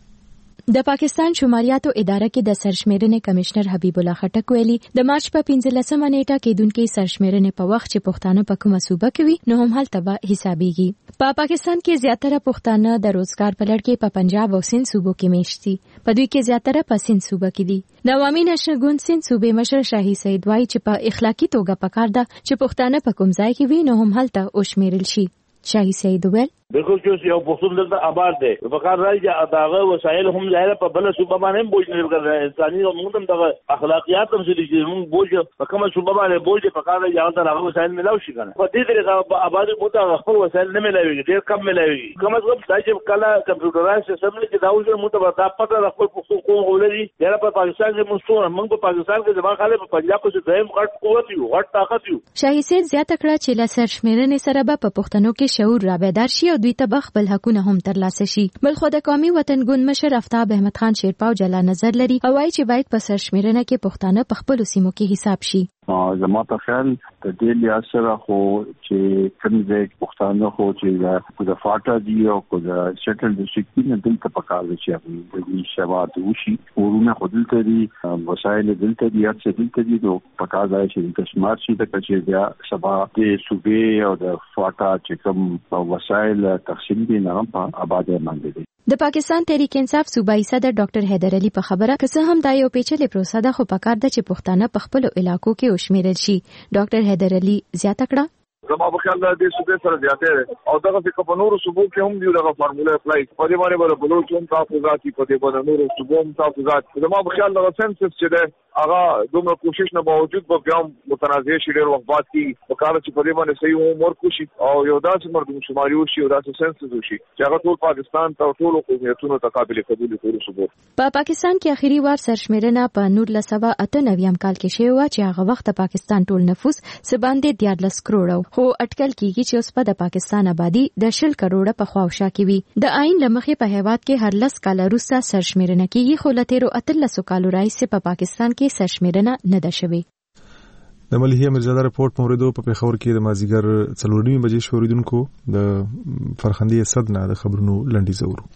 د پاکستان شماریاتو اداره کې د سرشمیرنې کمشنر حبیب الله خټک ویلي د مارچ په پنځلسمه نیټه کې دونکو سرشمیرنې په وخت چې پښتانه په کومه صوبه کې وي نو هم هلته به حسابيږي. په پاکستان کې زیاتره پښتانه د روزګار په لړ کې په پنجاب او سند صوبو کې میشتي، په دوی کې زیاتره په سند صوبه کې دي. د عوامي نشنل ګوند سند صوبې مشر شاهي سید وایي چې په اخلاقی توګه پکار ده چې پښتانه په کوم ځای کې وي نو هم هلته وشمیرل شي. شاهي سید ویل بالکل چې یو پښتون دلته آباد دی په کار راځي چې داغه وسایل هم ظاهر په بل صوبه باندې بوج نه ورکړي انساني او موږ هم دغه اخلاقیات هم چې موږ بوج په کومه صوبه باندې بوج په کار راځي چې داغه وسایل ملاوي شي کنه په دې طریقه آباد مو خپل وسایل نه ملاوي ډېر کم ملاوي کوم څه دا چې کله کمپیوټرایز سیستم کې دا وځي مو ته دا پته خپل پښتون کوم ولري دا په پاکستان کې مستور موږ په پاکستان کې ځما خاله په پنجاب کې دیم غټ قوت یو غټ طاقت یو. شاهي سید زیاته کړه چې له سرشمیرنې سره به په پښتنو کې شعور را بیدار شي او دوی ته خپل حقونه هم ترلاسه شي. بل خو د قومي وطن ګوند مشر افتاب احمد خان شیرپاو جلا نظر لري او وايي چې باید په سرشمیرنه کې پښتانه په خپل سیمو کې حساب شي. زما په خیال د دې لیا سره خو چې کوم ځای پښتانه خو چې د فاټا دی او د سیټل ډیسټریکټ نه دلته پکاره چې د دې شواد وشي ورونه خودلته دي وسایل دلته دي چې دلته دي نو پکاره چې د کشمیر شي د کچې بیا سبا د صوبې او د فاټا چې کوم وسایل تقسیم دي نه په آباده باندې دي. د پاکستان تحریک انصاف صوبایي صدر ډاکټر حیدر علي په خبره که څه هم دا یو پیچلې پروسه ده خو پکار ده چې پښتانه په خپل علاقو کې وشمیرل شي. ډاکټر حیدر علي زیاته کړه زما په خیال د صوبې سره زیاتې او دغه په کپنورو صوبو کې هم دی دغه فارموله اپلای په دې باندې به بلوچ هم تحفظات په دې باندې نورو صوبو هم تحفظات. زما په خیال دغه سنسس چې ده هغه دومره کوشش نه باوجود به بیا متنازع شي ډېر وخت بعد کې په کار چې په دې باندې صحیح عمر کوشي او یو داسې مردم شماري وشي او داسې سنسس وشي چې هغه ټول پاکستان ته ټول قومیتونو ته قابل قبول کړي صوبو. په پاکستان کې اخیری وار سرشمیرنه په نولس سوه اته نوي کال کې شوی و چې هغه وخت پاکستان ټول نفوس څه باندې دیارلس کروڑه خو اټکل کیږي چې اوس په د پاکستان آبادی د شل کروڑه په خواوشا کې وي. د آئین لمخې په هیواد کې هر لس کال وروسته سرشمیرنه کیږي خو له تیرو اتلسو کالو راهیسې په پاکستان کې سرشمیرنه نه ده شوې. د ملهیه مرزاده رپورټ موردو په پیښور کې د مازیګر څلور نیمې بجې شوریدونکو د فرخندې صد نه د خبرونو لنډیز اورو.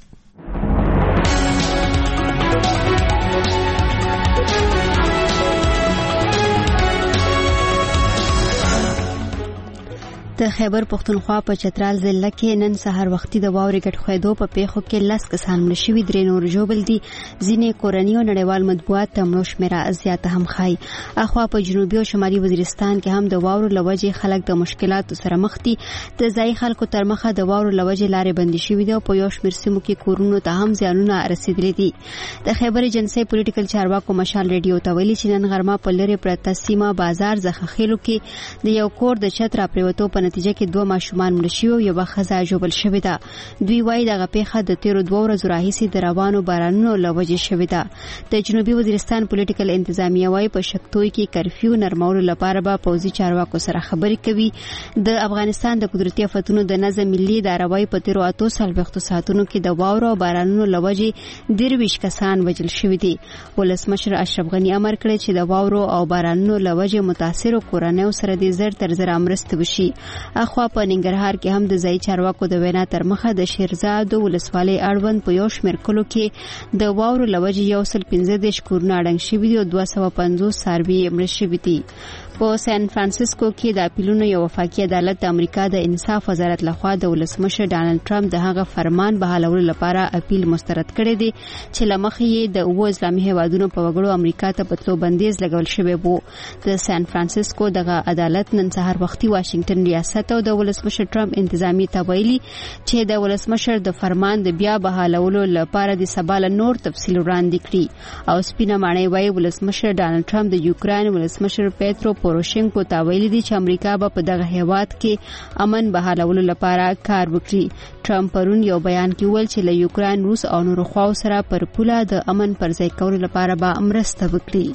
د خیبر پختونخوا په چترال ضلع کې نن سهار وختي د واورې ګډ خویدو په پیښو کې لس کسان مړه شوي، درې نور ژوبل دي. ځینې کورني او نړیوال مطبوعات ته مړو شمېره زیاته هم ښایي. اخوا په جنوبي او شمالي وزیرستان کې هم د واورو له وجې خلک د مشکلاتو سره مخ دي. د ځایي خلکو تر مخه د واورو له وجې لارې بندې شوي دي او په یو شمېر سیمو کې کورونو ته هم زیانونه رسېدلي دي. د خیبر ایجنسۍ پولیټیکل چارواکو مشال ریډیو ته ویلي چې نن غرمه په لرې پرته سیمه بازار زخخیلو کې د یو کور د چت راپریوتو په نتیجه کې دوه ماشومان مړه شوي او یوه ښځه ژوبل شوې ده. دوی وایي دغه پیښه د تیرو دوه ورځو راهیسې د روانو بارانونو له وجې شوې ده. د جنوبي وزیرستان پولیټیکل انتظامیه وایي په شکتوی کې کرفیو نرمولو لپاره به پوځي چارواکو سره خبرې کوي. د افغانستان د قدرتي آفتونو د نظم ملي اداره وایي په تیرو اتو څلوېښتو ساعتونو کې د واورو او بارانونو له وجې دېرویشت کسان وژل شوي دي. ولسمشر اشرف غني امر کړی چې د واورو او بارانونو له وجې متاثرو کورنیو سره د زر تر زره مرستې وشي. اخوا په ننګرهار کې هم د ځایي چارواکو د وینا تر مخه د شیرزاد ولسوالۍ اړوند په یو شمېر کلو کې د واورو له وجې یو سل پنځه دېرش کورونه ړنګ شوي دي او دوه سوه پنځوس څاروي مړه شوي دي. په سان فرانسیسکو کې د اپیلونو یو وفاقي عدالت د امریکا د انصاف وزارت لخوا د ولسمشر ډانلډ ټرمپ د هغه فرمان بحالولو لپاره اپیل مسترد کړی دی چې له مخې یې د اووه اسلامي هیوادونو په وګړو امریکا ته په تلو بندیز لګول شوی و. د سان فرانسیسکو دغه عدالت نن سهار وختي واشنگټن ریاست او د ولسمشر ټرمپ انتظامی ته ویلي چې د ولسمشر د فرمان د بیا بحالولو لپاره د سبا له نور تفصیل وړاندې کړي. او سپینه ماڼۍ وایي ولسمشر ډانلډ ټرمپ د یوکراین ولسمشر پیترو پوروشینکو ته ویلي دي چې امریکا به په دغه هیواد کې امن بحالولو لپاره کار وکړي. ټرمپ پرون یو بیان کې ویل چې له یوکراین، روس او نورو خواو سره پر پوله د امن پر ځای کولو لپاره به مرسته وکړي.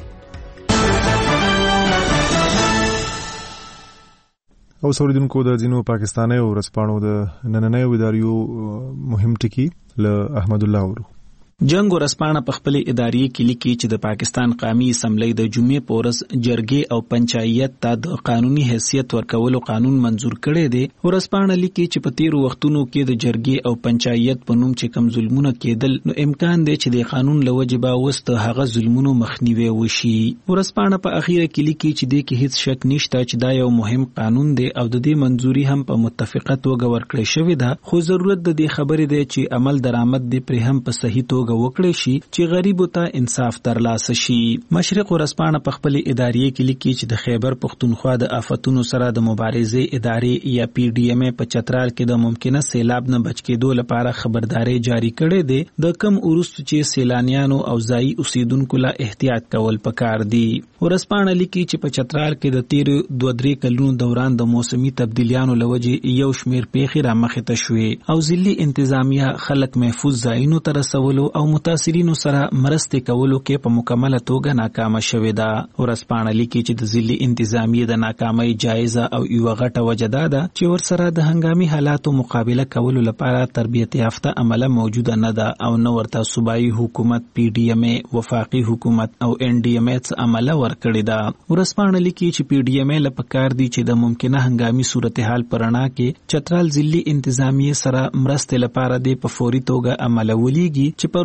او سوریدونکو د ځینو پاکستاني او ورځپاڼو د نننۍ اداریو مهم ټکي له احمد الله ورو. جنگ ورځپاڼه په خپل ادارې کې لیکي چې د پاکستان قومي اسمبلی د جمعې په ورځ جرګې او پنچایت ته د قانوني حیثیت ورکولو قانون منزور کړی دی. ورځپاڼه لیکي چې په تیرو وختونو کې د جرګې او پنچایت په نوم چې کم ظلمونه کېدل نو امکان دی چې د قانون له وجې به اوس د هغه ظلمونو مخنیوی وشي. ورځپاڼه په اخیره کې لیکي چې دې کې هیڅ شک نشته چې دا یو مهم قانون دی او د دې منزوري هم په متفقه توګه ورکړی شوې ده، خو ضرورت د دې خبرې دی چې عمل درآمد دی پرې هم په صحیح توګه وکړي شي چې غریبو ته انصاف ترلاسه شي. مشرق ورځپاڼه په خپل ادارې کې لیکي چې د خیبر پختونخوا د آفتونو سره د مبارزې ادارې یا پی ډی ایم په چترال کې د ممکنه سیلاب نه بچ کېدو لپاره خبرداري جاری کړې ده. د کم وروسته چې سیلانیانو او ځایي اوسیدونکو لا احتیاط کول پکار دي. ورځپاڼه لیکي چې په چترال کې د تیر دوه درې کلونو دوران د موسمي تبدیلیانو لوجې یو شمیر پیښې رامخې ته شوې او ځلي انتظامیه خلک محفوظ ځایونو ته رسولو او متاثرینو سره مرستې کولو کې په مکمله توګه ناکامه شوې ده. ورځپاڼه لیکي چې د ځلي انتظامیه د ناکامۍ جایزه او یوه غټه وجه دا ده چې ورسره د هنګامي حالاتو مقابله کولو لپاره تربیت یافته عمله موجوده نه ده او نه ورته صوبایي حکومت، پی ډی ایم، وفاقي حکومت او ان ډی ایم څخه عمله ورکړې ده. ورځپاڼه لیکي چې پی ډی ایم له پکار دي چې د ممکنه هنګامي صورتحال پر رڼا کې چترال ځلي انتظامیه سره مرستې لپاره د په فوري توګه عمله ولېږي چې په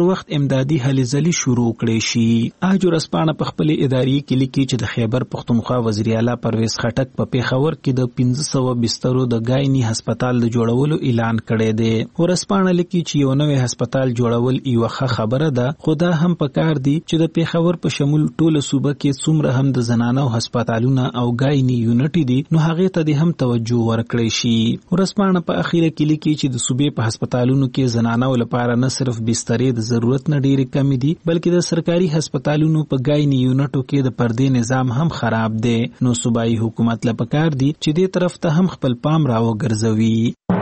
پر وخت امدادي هلې ځلې شروع کړې شي. اج ورځپاڼه په خپل اداري کې لیکي چې د خیبر پختونخوا وزیر اعلی پرویز خټک په پیښور کې د پنځه سوه بسترو د ګایني هسپتال د جوړولو اعلان کړی دی. ورځپاڼه لیکي چې یو نوی هسپتال جوړول یوه ښه خبره ده، خو دا هم پکار دي چې د پیښور په شمول ټوله صوبه کې څومره هم د زنانو هسپتالونه او ګایني یونټ دي نو هغې ته دې هم توجه ورکړی شي. ورځپاڼه په اخیره کې لیکي چې د صوبې په هسپتالونو کې زنانو لپاره نه صرف بسترې د ضرورت نه ډېرې کمې دي بلکې د سرکاري هسپتالونو په ګایني یونټو کې د پردې نظام هم خراب دی. نو صوبایي حکومت له پکار دي چې دې طرف ته هم خپل پام راوګرځوي.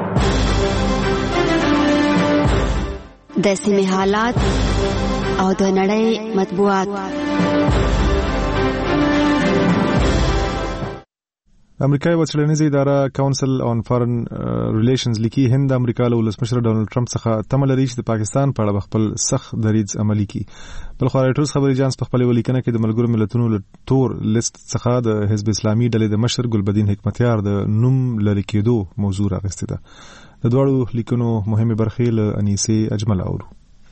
د سیمې حالات او د نړۍ مطبوعات. امریکای وڅړنیزه اداره کونسل آن فارن ریلیشنز لیکي هند امریکا له ولسمشر ډونالد ټرمپ څخه تمه لري چې د پاکستان په اړه خپل سخت دریځ عملي کړي. بل خو رائټرز خبري جانس په خپل ولیکنه کې د ملګرو ملتونو له تور لیست څخه د حزب اسلامي ډلې د مشر ګلبدین حکمتیار د نوم لری کېدو موضوع راغسته ده. د دوړو لیکونو مهمه برخې له انیسه اجمل اورو.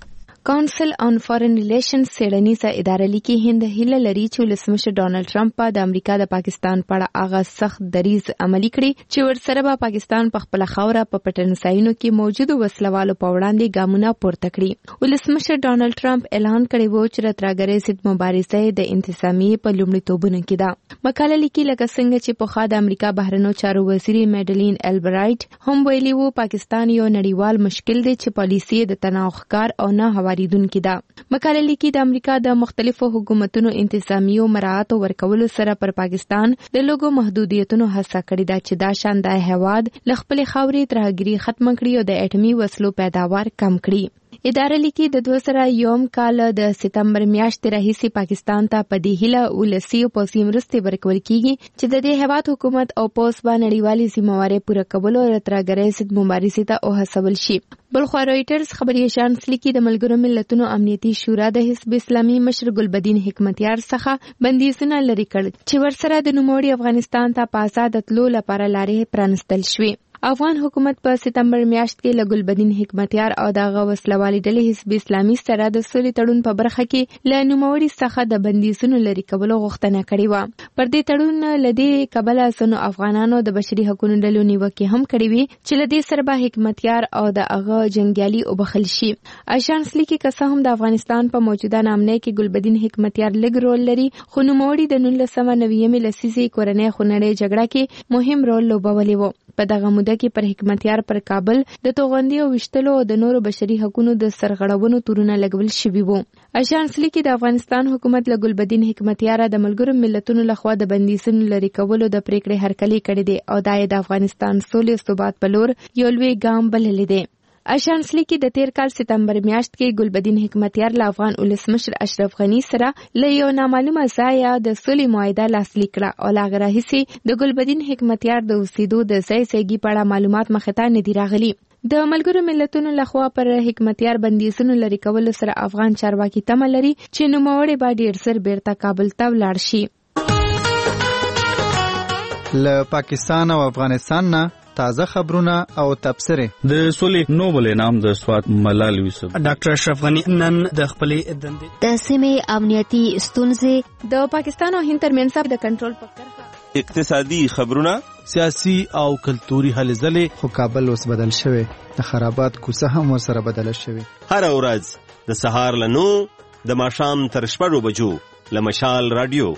کونسل آن فارن ریلیشنز سیډنیزه اداره لیکي هند هیله لري چې ولسمشر ډونالد ټرمپ د امریکا د پاکستان په اړه هغه سخت دریځ عملي کړي چې ورسره به پاکستان په خپل خاوره په پټنساینو کې موجود وسلوالو په وړاندې ګامونه پورته کړي. ولسمشر ډونالد ټرمپ اعلان کړی و چې راتراګرې ضد مبارزه د انتسامي په لومړیتوبونو کې ده. مقاله لیکي لکه څنګه چې په خا د امریکا بهرنیو چارو وزیر میډلین البرایټ هم ویلي وو پاکستان یو نړیوال مشکل دی چې پالیسي د تناوښکار او نه واردونکو ده. مقاله لیکي د امریکا د مختلفو حکومتونو انتظامیو مراعات ورکولو سره پر پاکستان د لوګو محدودیتونو هڅه کړې ده چې دا شاندای هواد ل خپل خاورې ترهګری ختم کړي او د اټومي وسلو پیداوار کم کړي. اداره لیکي د دوه زره یوم کال د ستمبر میاشتې راهیسې پاکستان ته په دې هیله ولسی او پوسي مرستې ورکول کیږي چې د دې هیواد حکومت او پوس باندې نړیوالي ذمہواري پوره کول او راتراګرې ضد مبارزې ته او هڅول شي. بلخو رائټرز خبري شانس لیکي د ملګرو ملتونو امنیتي شورا د حزب اسلامي مشر ګلبدین حکمتیار څخه بندیزونه لري کړل چې ورسره د نوموړي افغانستان ته په آزاد تلو لپاره لارې پرانستل شوې. افغان حکومت په ستمبر میاشت کې له ګلبدین حکمتیار او دغه وسلوالي ډلې حزب اسلامي سره د سولې تړون په برخه کې له نوموړي څخه د بندیزونو لري کولو غوښتنه کړې و. پر دې تړون لدې کبله ځینو افغانانو د بشري حقوقو ډلو نیوکې هم کړې وي چې لدې سره به حکمتیار او د هغه جنگیالي وبخل شي. اشانس لیکي که څه هم د افغانستان په موجوده نامنه کې ګلبدین حکمتیار لږ رول لري خو نوموړي د نولس سوه نوي لسیزې کورنۍ خونړۍ جګړه کې مهم رول لوبولی و. په دغه موده کې پر حکمتیار پر کابل د توغندي او وشتلو او د نورو بشري حقوقو د سرغړونو تورونه لګول شوي وو. اژانس لیکي د افغانستان حکومت له ګلبدین حکمتیار د ملګرو ملتونو لخوا د بندیزونو لري کولو د پریکړې هرکلی کړې دي او د افغانستان سولې او ثبات په لور یو لوی ګام بللی دی. اشانس لیکي د تیر کال ستمبر میاشت کې ګلبدین حکمتیار له افغان ولسمشر اشرف غنی سره له یو نامعلومه ځایه د صلح معاهده لاسلیک کړه او لا غراهسي د ګلبدین حکمتیار د اوسېدو د ځای ځایګي په اړه معلومات مخته نه دي راغلي. د ملګرو ملتونو لخوا پر حکمتیار بندیزونو لري کولو سره افغان چارواکي تمه لري چې نوموړي به ډېر ژر بیرته کابل ته ولاړ شي. له پاکستان او افغانستان نه تازه خبرونه او تبصره. د سولې نوبل انعام د سوات ملال یوسف ډاکټر اشرف غنی نن د خپلې دندې د سیمې امنیتي ستونزې د پاکستان او هند ترمنځ د کنټرول په کرښه اقتصادي خبرونه سیاسي او کلتوري هلې ځلې. خو کابل اوس بدل شوی د خرابات کوڅه هم ورسره بدل شوی. هر ورځ د سهار له نو د ماښام تر شپږو بجو له مشال رادیو.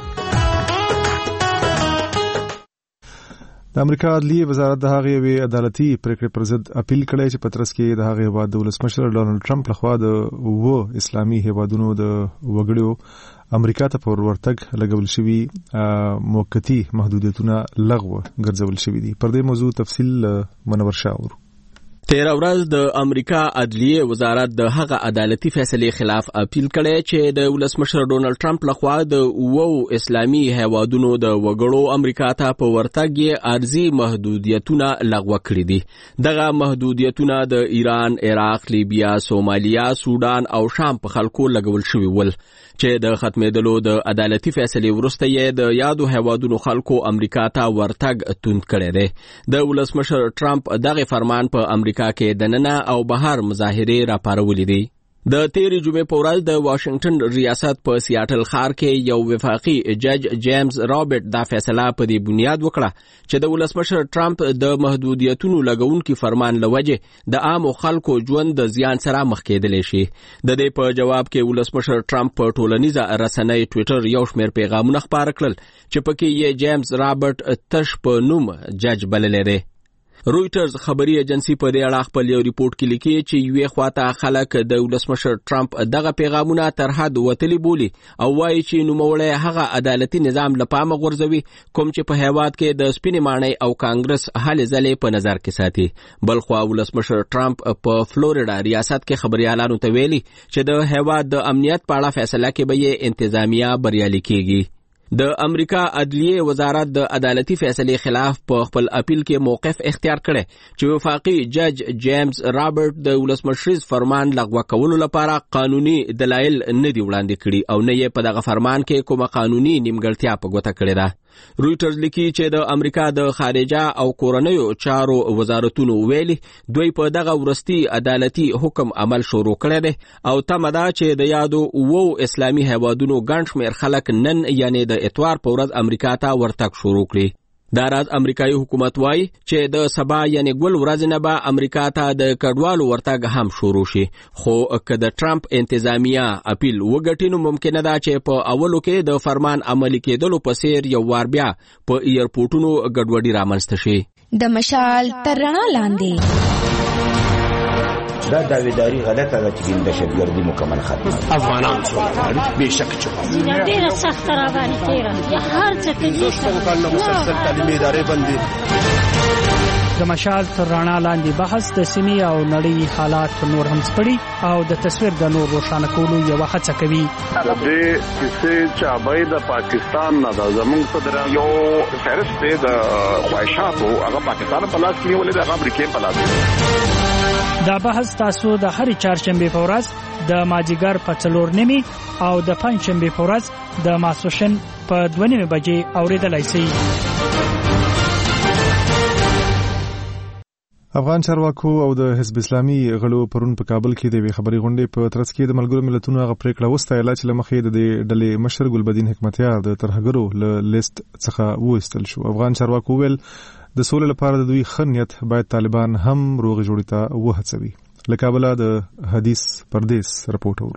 د امریکا عدلیه وزارت د هغې یوې عدالتي پریکړې پر ضد اپیل کړی چې په ترڅ کې د هغې هېواد د ولسمشر ډونالډ ټرمپ لخوا د اووه اسلامي هېوادونو د وګړو امریکا ته پر ورتګ لګول شوي موقتي محدودیتونه لغوه ګرځول شوي دي. پر دې موضوع تفصیل منور شاه اورو. تیر ورځ د امریکا عدلیه وزارت د هغه عدالتي فیصلې خلاف اپیل کړی چې د ولسمشر ډونالد ټرمپ لخوا د اووه اسلامي هیوادونو د وګړو امریکا ته په ورتګ یې ارزي محدودیتونه لغوه کړي دي. دغه محدودیتونه د ایران، عراق، لیبیا، سومالیا، سودان او شام په خلکو لګول شوي ول چې د ختمېدلو د عدالتي فیصلې وروسته یې د یادو هیوادونو خلکو امریکا ته ورتګ توند کړی دی. د ولسمشر ټرمپ دغه فرمان په امریکا کې د ننه او بهر مظاهرې راپارولې دي. د تیری جمعې په ورځ د واشنگټن ریاست په سیاټل ښار کې یو وفاقي جج جیمز رابرټ دا فیصله په دې بنیاد وکړه چې د ولسمشر ټرمپ د محدودیتونو لګونکي فرمان لوجه د عام خلکو ژوند د زیان سره مخ کېدلی شي. د دې په جواب کې ولسمشر ټرمپ په ټولنیزه رسنۍ ټوئیټر یو شمېر پیغامونه خپاره کړل چې پکې یې جیمز رابرټ تش په نوم جج بللی دی. رویټرز خبري ایجنسی په دې اړه خپل یو ریپورت کې لیکي چې یوې خواته خلک د ولسمشر ټرمپ دغه پیغامونه تر حد وتلي بولي او وایي چې نوموړی هغه عدالتي نظام له پامه غورځوي کوم چې په هیواد کې د سپینې ماڼۍ او کانګرس هلې ځلې په نظر کې ساتي. بلخوا ولسمشر ټرمپ په فلوریډا ریاست کې خبريالانو ته ویلي چې د هیواد د امنیت په اړه فیصله کې به یې انتظامیه بریالي کیږي. د امریکا عدلیه وزارت د عدالتي فیصلې خلاف په خپل اپیل کې موقف اختیار کړي چې وفاقي جج جیمز رابرټ د ولسمشریز فرمان لغوه کولو لپاره قانوني دلایل نه دی وړاندې کړي او نه یې په دغه فرمان کې کومه قانوني نیمګړتیا په ګوته کړې ده. رویټرز لیکي چې د امریکا د خارجه او کورنیو چارو وزارتونو ویلي دوی په دغه ورستي عدالتي حکم عمل شروع کړی دی او تمه ده چې د یادو وو اسلامي هیوادونو ګڼ شمېر خلک نن یعنی د اتوار په ورځ امریکا ته ورتګ شروع کړي. دا راز امریکایي حکومت وایي چې د سبا یعنی ګل ورځ نه به امریکا ته د کډوالو ورتګ هم شروع شي. خو که د ټرمپ انتظامیه اپیل وګټي نو ممکنه ده چې په اولو کې د فرمان عملي کېدلو په څیر یو وار بیا په ایرپورټونو ګډوډي رامنځته شي. د مشال تر رڼا لاندې دا داویداری غلطه ده چې د دهشتګردي مکمل ختمه افغانان څومره به شک چې ډیره سخت را باندې تیره هر څه کې څو کال مسلسل تعلیمي ادارې باندې د مشال تر رڼا لاندې بحث د سیمې او نړۍ حالات نور هم سپړي او د تصویر د نور روښانه کولو یو هڅه کوي. د دې کیسې چې د پاکستان نه د زمونږ صدر یو فهرست دی د خواهشاتو هغه پاکستان په لاس کې ولې د امریکا په لاس. دا بحث تاسو د هر چهارشنبه په ورځ د ماجیګر په څلور نیمي او د پنځشنبه په ورځ د ماسوشن په دوه نیمه بجې اوریدلای شئ. افغان چارواکو او د حزب اسلامي غړو پرون په کابل کې د خبري غونډې په ترڅ کې د ملګرو ملتونو هغه پریکړه وستایله چې لمخې د ډلې مشر ګلبدین حکمتیار د ترهګرو له لیست څخه وستل شو. افغان چارواکو ویل د سولې لپاره د دوی خنیت باید طالبان هم روغ جوړی ته وهڅوي. له کابل د حدیث پردیس رپورټ اورو.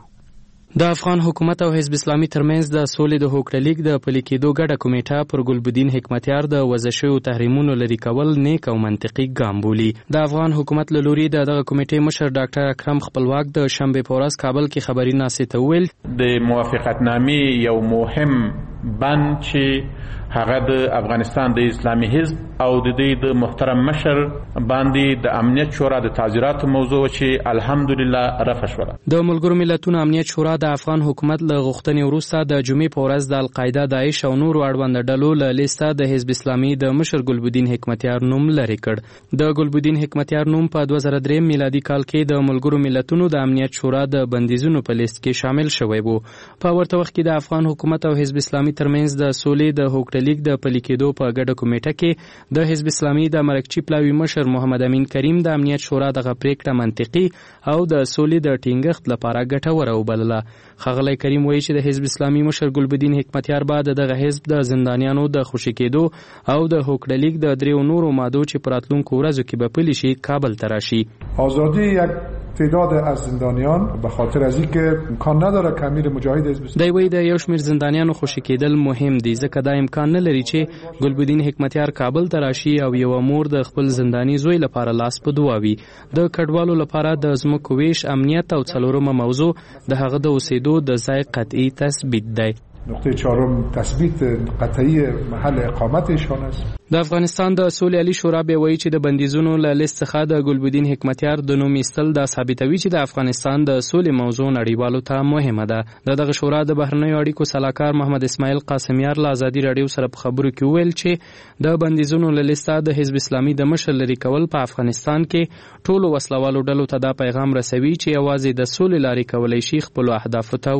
د افغان حکومت او حزب اسلامي ترمنځ د سولې د هوکړه لیک د پلي کېدو ګډه کمیټه پر ګلبدین حکمتیار د وضع شویو تحریمونو لرې کول نیک او منطقي ګام بولي. د افغان حکومت له لوري د دغه کمیټې مشر ډاکټر اکرم خپلواک د شنبه په ورځ کابل کې خبري ناسې ته وویل د موافقتنامې یو مهم بند چې هغه د افغانستان د اسلامي حزب او د دې د محترم مشر باندې د امنیت شورا د تعزیراتو موضوع چې الحمدلله رفع شوه. د ملګرو ملتونو امنیت شورا د افغان حکومت له غوښتنې وروسته د جمعې په ورځ د القاعده، داعش او نورو اړوند ډلو له لیسته د حزب اسلامي د مشر ګلبدین حکمتیار نوم لرې کړ. د ګلبدین حکمتیار نوم په دوه زره درې میلادي کال کې د ملګرو ملتونو د امنیت شورا د بندیزونو په لیست کې شامل شوی وو. په ورته وخت کې د افغان حکومت او حزب اسلامي ترمنځ د سولې د هوکړه لیک د پلي کېدو په ګډه کمیټه کې د حزب اسلامي د مرکچی پلاوي مشر محمد امین کریم د امنیت شورا دغه پریکړه منطقي او د سولې د ټینګښت لپاره ګټوره وبلله. ښاغلی کریم وایي چې د حزب اسلامي مشر ګلبدین حکمتیار به د دغه حزب د زندانیانو د خوشي کېدو او د هوکړه لیک د دریو نورو مادو چې په راتلونکو ورځو کې به پلي شي کابل ته راشي. آزادی یک تعداد از زندانیان به خاطر از اینکه امکان نداره که امیر مجاهد حزب دی وایي د یو شمېر زندانیانو خوشي کېدل مهم دي ځکه دا امکان نه لري چې ګلبدین حکمتیار کابل ته راشي او یو مور د خپل زنداني زوی لپاره لاس په دعا وي. د کډوالو لپاره د ځمکو ویش، امنیت او څلورمه موضوع د هغه د اوسېدو د ځای قطعي تثبیت دی. نقطه چهارم تثبیت قطعی محل اقامت ایشان است. د افغانستان د سولې عالی شورا به وایي چې د بندیزونو له لیست څخه د ګلبدین حکمتیار د نوم ایستل دا ثابتوي چې د افغانستان د سولې موضوع نړیوالو ته مهمه ده. د دغه شورا د بهرنیو اړیکو سلاکار محمد اسماعیل قاسمیار له ازادي رادیو سره په خبرو کې وویل چې د بندیزونو له لیسته د حزب اسلامي د مشر لري کول په افغانستان کې ټولو وسلوالو ډلو ته دا پیغام رسوي چې یوازې د سولې لارې کولای شي خپل اهدافو ته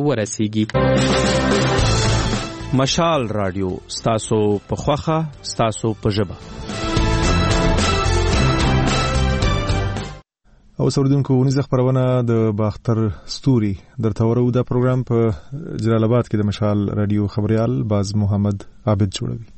ورسیږي. مشال رادیو ستاسو په خوخه ستاسو په ژبه. او سوردونکو ونیزه خبرونه د باختر ستوري درته ورو دا پروګرام په جلال آباد کې د مشال رادیو خبريال باز محمد عابد جوړوي.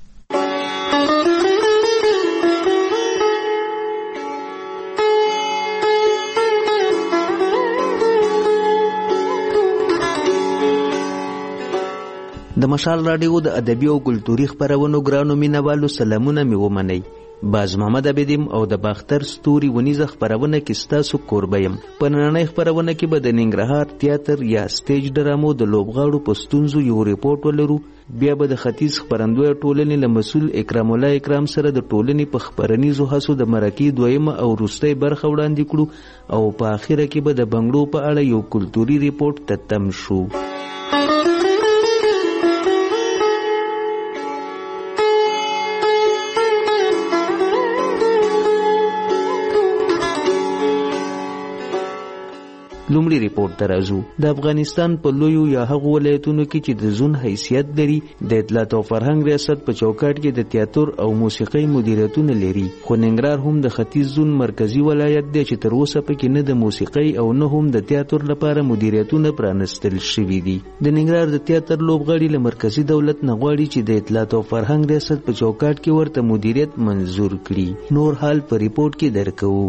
د مشال رادیو د ادبي او کلتوري خبرونو ګرانو مینوالو سلامونه مې ومنئ. باز محمد عبدیم او د باختر ستوري ونیزه خبرونه کې ستاسو کوربه یم. په نننۍ خبرونه کې به د ننګرهار تیاتر یا سټیج ډرامو د لوبغاړو په ستونزو یو ریپورت ولرو. بیا به د ختیځ خبرندوی ټولنې له مسؤل اکرام الله اکرام سره د ټولنې په خبرنیزو هڅو د مرکې دویمه او وروستۍ برخه وړاندې کړو او په اخره کې به د بنګړو په اړه یو کلتوري ریپورت ته تم شو. لومړی ریپورت ته راځو. د افغانستان په لویو یا هغو ولایتونو کې چې د زون حیثیت لري د اطلاعات او فرهنګ ریاست په چوکاټ کې د تیاتر او موسیقۍ مدیریتونه لري، خو ننګرهار هم د ختیځ زون مرکزی ولایت دی چې تر اوسه پکې نه د موسیقۍ او نه هم د تیاتر لپاره مدیریتونه پرانستل شوي دي. د ننګرهار د تیاتر لوبغاړي له مرکزی دولت نه غواړي چې د اطلاعات او فرهنګ ریاست په چوکاټ کې ورته مدیریت منظور کړي. نور حال په ریپورت کې درکوو.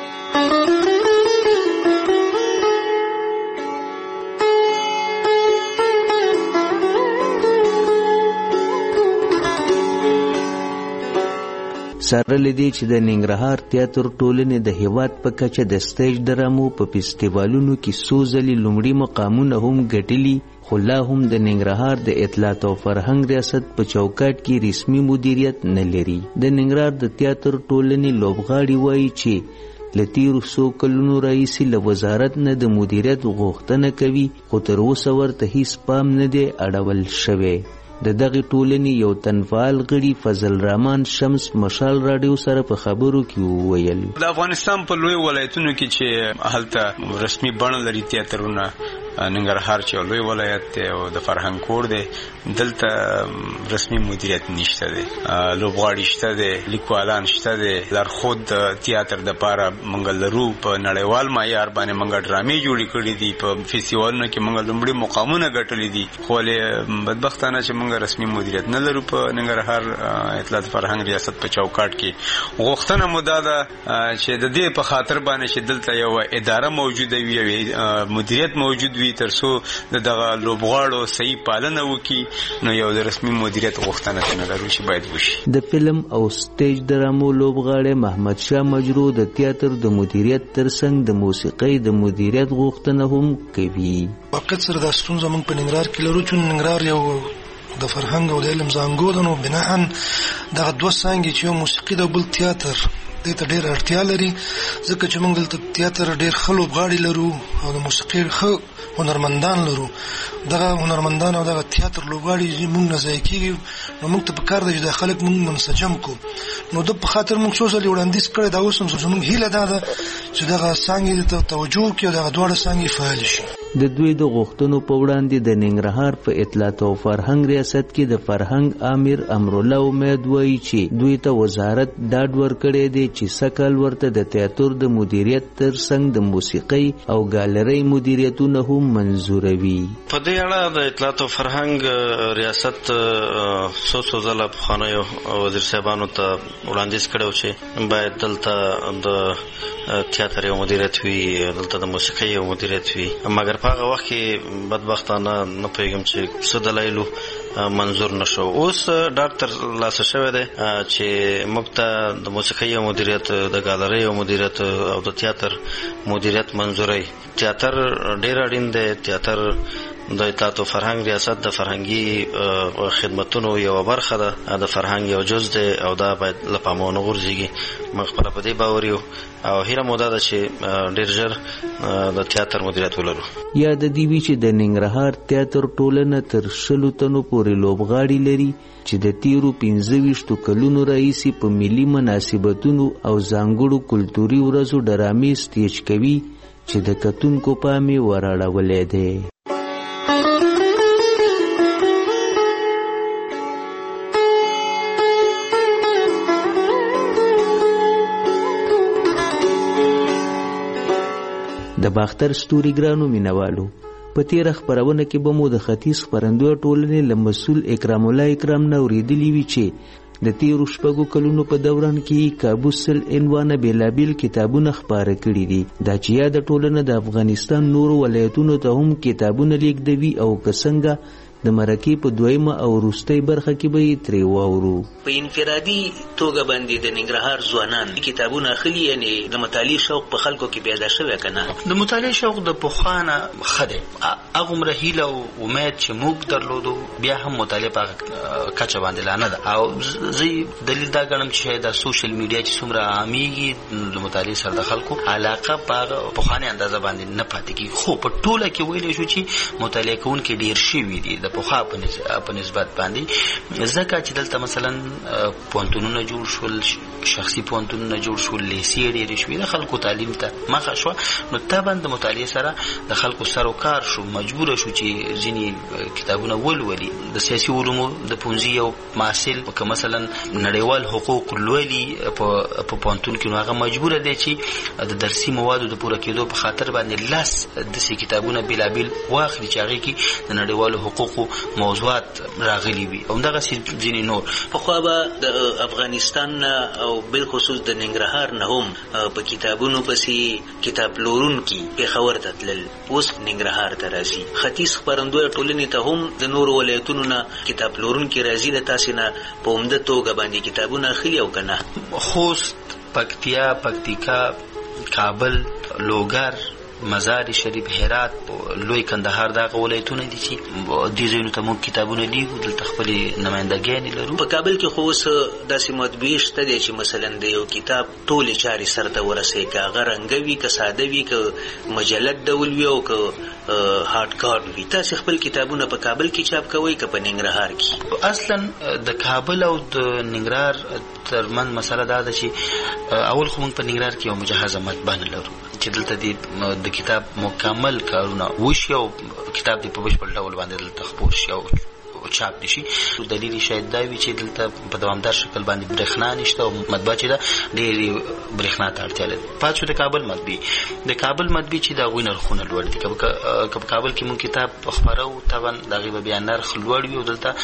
سره لدی چې د ننګرهار تیاتر ټولنې د هیواد په کچه د سټیج ډرامو په فستیوالونو کې څو ځلې لومړي مقامونه هم ګټلي، خو لا هم د ننګرهار د اطلاعات او فرهنګ ریاست په چوکاټ کې رسمي مدیریت نه لري. د ننګرهار د تیاتر ټولنې لوبغاړي وایي چې له تیرو څو کلونو راهیسې له وزارت نه د مدیریت غوښتنه کوي، خو تر اوسه ورته هیڅ پام نه دی اړول شوی. د دغه ټولنې یو تنفعال غړي فضل رحمان شمس مشال رادیو سره په خبرو کې وویل: د افغانستان په لوی ولایتونو کې چې هلته رسمي بڼه لري تیاترونه، ننګرهار چې لوی ولایت دی او د فرهنګ کور دی، دلته رسمي مدیریت نشته دی. لوبغاړي شته دی، لیکوالان شته دی، لارښود تیاتر د پاره منګل لرو. په نړیوال معیار باندې منګل ډرامې جوړې کړې دي، په فستیوالونو کې منګل لومړي مقامونه ګټلې دي، خو له بدبختانه چې منګل رسمي مدیریت نه لرو په ننګرهار اطلاعات فرهنګ ریاست په چوکاټ کې. غوښتنه مو دا ده چې د دې په خاطر باندې چې دلته یو اداره موجوده وي او مدیریت موجود وي ترڅو دغه لوبغاړو صحیح پالنه وکړي، نو یو د رسمي مدیریت غوښتنه نه لرو چې باید وشي. د فلم او سټیج ډرامو لوبغاړی محمد شاه مجرو د تیاتر د مدیریت ترڅنګ د موسیقۍ د مدیریت غوښتنه هم کوي. واقعیت سره د ستونزه موږ په ننګرهار کې لرو چې ننګرهار یو د فرهنګ او د علم ځانګو ده، نو بناً دغه دوه څانګې چې یو موسیقي ده او بل تیاتر دې ته ډېره اړتیا لري، ځکه چې موږ دلته تیاتر ډېر ښه لوبغاړي لرو او د موسیقۍ ښه هنرمندان لرو. دغه هنرمندان او دغه تیاتر لوبغاړي موږ نه ضایع کېږي، نو موږ ته پکار ده چې دا خلک موږ منسجم کړو. نو د په خاطر موږ څو ځلې وړاندیز کړی، دا اوس هم زموږ هیله دا ده چې دغه څانګې ته توجه وکړي او دغه دواړه څانګې فعالې شي. د دوی د غوښتنو په وړاندې د ننګرهار په اطلاعات او فرهنګ ریاست کې د فرهنګ امیر امرالله امید وایي چې دوی ته وزارت ډاډ ورکړی دی چې سکل ورته د تیاتر د مدیریت ترڅنګ د موسیقۍ او ګالرۍ مدیریتونه هم منظوروي. په دې اړه د اطلاعات او فرهنګ ریاست څو څو ځله پخوانیو وزیر صاحبانو ته وړاندیز کړی چې باید دلته د تیاتر یو مدیریت وي، دلته د موسیقۍ یو مدیریت وي، مګر په هغه وخت کې بدبختانه نه پوهېږم چې څه دلایلو منظور نشو. اوس ډاکټر لاسه شوی دی چې موږ ته د موسیقۍ یو مدیریت، د ګالرۍ یو مدیریت او د تیاتر مدیریت منظوروي. تیاتر ډېر اړین دی. تیاتر د اطلاعات او فرهنګ ریاست د فرهنګي خدمتونو یو برخه ده، د فرهنګ یو جز دی او دا باید له پامه ونه غورځېږي. موږ خپله په دې باور یو او هیله مو دا ده چې ډېر ژر د تیاتر مدیریت ولرو. یاد دې وي چې د ننګرهار تیاتر ټولنه تر شلو تنو پورې لوبغاړي لري چې د تیرو پنځه ویشتو کلونو راهیسې په ملي مناسبتونو او ځانګړو کلتوري ورځو ډرامې سټیج کوي چې د کتونکو پام یې وراړولی دی. د باختر ستوري ګرانو مینوالو، په تیره خپرونه کې به مو د ختیځ خپرندویه ټولنې له مسؤل اکرام الله اکرام نه اورېدلي وي چې د تیرو شپږو کلونو په دوران کې کابو سل عنوانه بېلابېل کتابونه خپاره کړي دي. دا چې یاده ټولنه د افغانستان نورو ولایتونو ته هم کتابونه لیږدوي او که څنګه د مرکې په دویمه او وروستۍ برخه کې به یې ترې واورو. په انفرادي توګه باندې د ننګرهار ځوانان کتابونه اخلي، یعنی د مطالعې شوق په خلکو کې پیدا شوی که نه؟ د مطالعې شوق د پخوا نه ښه دی. هغومره هیله او امید چې موږ درلودو بیا هم مطالعه په هغه کچه باندې لا نه ده، او زه دلیل دا ګڼم چې دا سوشل میډیا چې څومره عامېږي د مطالعې سره د خلکو علاقه په هغه پخوانۍ اندازه باندې نه پاتې کېږي. خو په ټوله کې ویلی شو چې مطالعه کوونکي ډېر شوي دي د پخوا په نسبت باندې، ځکه چې دلته مثلا پوهنتونونه جوړ شول، شخصي پوهنتونونه جوړ شول، لیسې ډېرې شوې، د خلکو تعلیم ته مخه شوه، نو طبعا د مطالعې سره د خلکو سر و کار شو، مجبوره شو چې ځینې کتابونه ولولي. د سیاسي علومو د پوهنځي یو محصل که مثلا نړیوال حقوق لولي په پوهنتون کې، نو هغه مجبوره دی چې د درسي موادو د پوره کېدو په خاطر باندې لس داسې کتابونه بېلابېل واخلي چې هغې کې د نړیوالو حقوقو موضوعات راغلي وي، همدغسې ځینې نور. پخوا به د افغانستان او بالخصوص د ننګرهار نه هم په کتابونو پسې کتاب پلورونکي پېښور ته تلل، اوس ننګرهار ته راځي. ختیځ خپرندویه ټولنې ته هم د نورو ولایتونو نه کتاب پلورونکي راځي، د تاسې نه په عمده توګه باندې کتابونه اخلي او که نه؟ خوست، پکتیا، پکتیکا، کابل، لوګر، مزار شریف، هرات، لوی کندهار، دغه ولایتونه دي چې دې ځایونو ته موږ کتابونه لیږو، دلته خپلې نمایندګانې لرو. په کابل کې خو اوس داسې مطبعې شته دی چې مثلا د یو کتاب ټولې چارې سر ته ورسوي، که هغه رنګه وي، که ساده وي، که مجلد ډول وي او که هارډ کارډ وي. تاسې خپل کتابونه په کابل کې چاپ کوئ که په ننګرهار کې؟ اصلا د کابل او د ننګرهار ترمنځ مسله دا ده چې اول خو موږ په ننګرهار کې یو مجهزه مطبعه نه لرو چې دلته د کتاب مکمل کارونه وشي او کتاب دې په بشپړ ډول باندې دلته خپور شي او چاپ نشي. دلیل شاید دا وي چې دلته په دوامدار شکل باندې برېښنا نشته او مطبعه چې ده ډېرې برېښنا ته اړتیا لري. پاتې شو د کابل مطبعې. د کابل مطبعې چې د هغوی نرخونه لوړ دي، که په کابل کې مونږ کتاب خپروو طبعا د هغې به بیا نرخ لوړ وي او دلته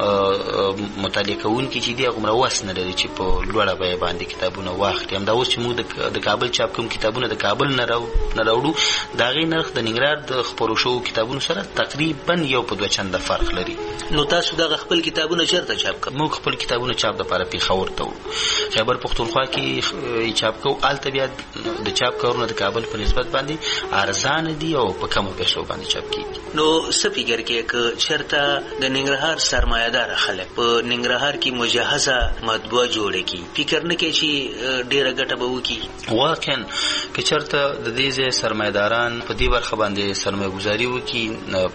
مطالعه کوونکي چې دي هغومره وس نه لري چې په لوړه بیه باندې کتابونه واخلي. همدا اوس چې موږ د کابل چاپ کوم کتابونه د کابل نه راوړو، د هغې نرخ د ننګرهار د خپرو شوو کتابونو سره تقریبا یو په دوه چنده فرق لري. نو تاسو دغه خپل کتابونه چیرته چاپ کوئ؟ موږ خپل کتابونه چاپ دپاره پېښور ته وړو، خیبر پښتونخوا کې چاپ کوو. هلته بیا د چاپ کارونه د کابل په نسبت باندې ارزانه دي او په کمو پیسو باندې چاپ کېږي. نو څه فکر کوې که چېرته د ننګرهار سرمایه‌داره خلک په ننګرهار کې مجهزه مطبوعه جوړه کړي، فکر نه کوي چې ډېره ګټه به وکړي؟ واقعا که چېرته د دې ځای سرمایه‌داران په دې برخه باندې سرمایه‌ګذاري وکړي،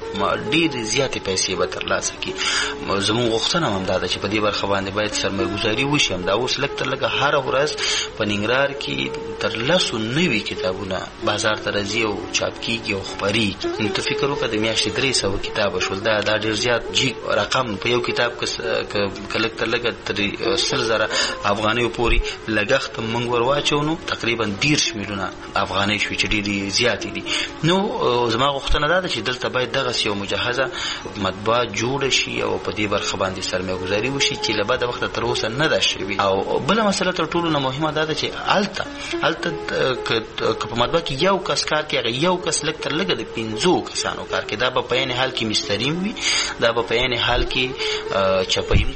ډېرې زیاتې پیسې به ترلاسه کړي. زموږ غوښتنه هم دا ده چې په دې برخه باندې باید سرمایه‌ګذاري وشي. همدا اوس لږ تر لږه هره ورځ په ننګرهار کې تر لسو نوي کتابونه بازار ته راځي او چاپ کېږي او خپرېږي. نو ته فکر وکړه د میاشتې درې سوه کتابه شول، دا دا ډېر زیات جیګ رقم. په یو کتاب که لږ تر لږه تر سل زره افغانیو پورې لګښت موږ ور واچو، نو تقریبا دېرش میلیونه افغانۍ شوي چې ډېرې زیاتې دي. نو زما غوښتنه دا ده چې دلته باید دغسې یو مجهزه مطبعه جوړه شي او په دې برخه باندې سرمایه‌ګذاري وشي چې له بده وخته تر اوسه نه ده شوې. او بله مسله تر ټولو نه مهمه دا ده چې هلته هلته که په مطبعه کې یو کس کار کوي، هغه یو کس لږ تر لږه د پنځو کسانو کار کوي. دا به په عین حال کې مستریم وي، دا به په عین حال کې چاپایم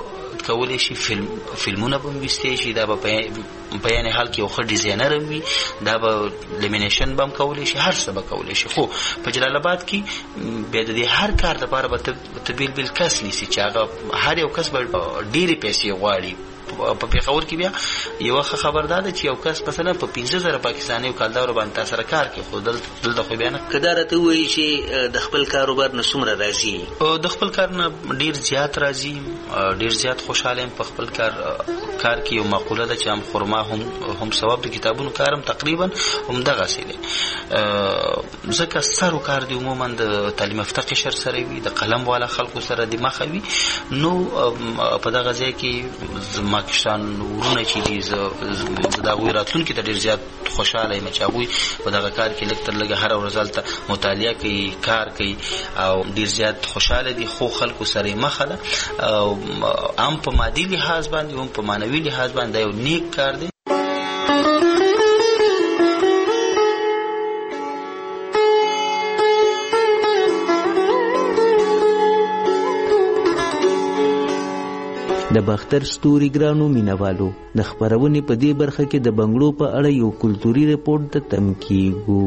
کولی شي، فلم فلمونه به هم ویستی شي، دا به په یعنې حال کې یو ښه ډیزاینر هم وي، دا به لیمینیشن به هم کولی شي، هر څه به کولی شي. خو په جلال آباد کې بیا د دې هر کار دپاره به ته بیل بیل کس نیسي چې هغه هر یو کس به ډېرې پیسې غواړي. په پېښور کې بیا یوه ښه خبر دا ده چې یو کس مثلا په پنځه زره پاکستاني کالدارو باندې تا سره کار کوي، خو دلته خو بیا نه. که دا راته ووایي چې د خپل کاروبار نه څومره راځي؟ د خپل کار نه ډېر زیات راځي، ډېر زیات خوشحاله یم په خپل کار کار کې. یو مقوله ده چې هم خرما هم هم ثواب د کتابونو کار هم تقریبا همدغسې دی، ځکه سترو کار دی عموما د تعلیم یافته قشر سره وي، د قلم والا خلکو سره د مخه وي. نو په دغه ځای کې زما پاکستان ورونه چې دي زه د هغوی راتلونکي ته ډېر زیات خوشحاله یم چې هغوی په دغه کار کې لږ تر لږه هره ورځ هلته مطالعه کوي، کار کوي او ډېر زیات خوشحاله دي. خو خلکو سره یې مخه ده او هم په مادي لحاظ باندې هم په معنوي لحاظ باندې دا یو نیک کار دی. د باختر ستوري ګرانو مینوالو د خبرونې په دې برخه کې د بنگلو په اړه یو کلتوري رپورټ ته تم کیږو.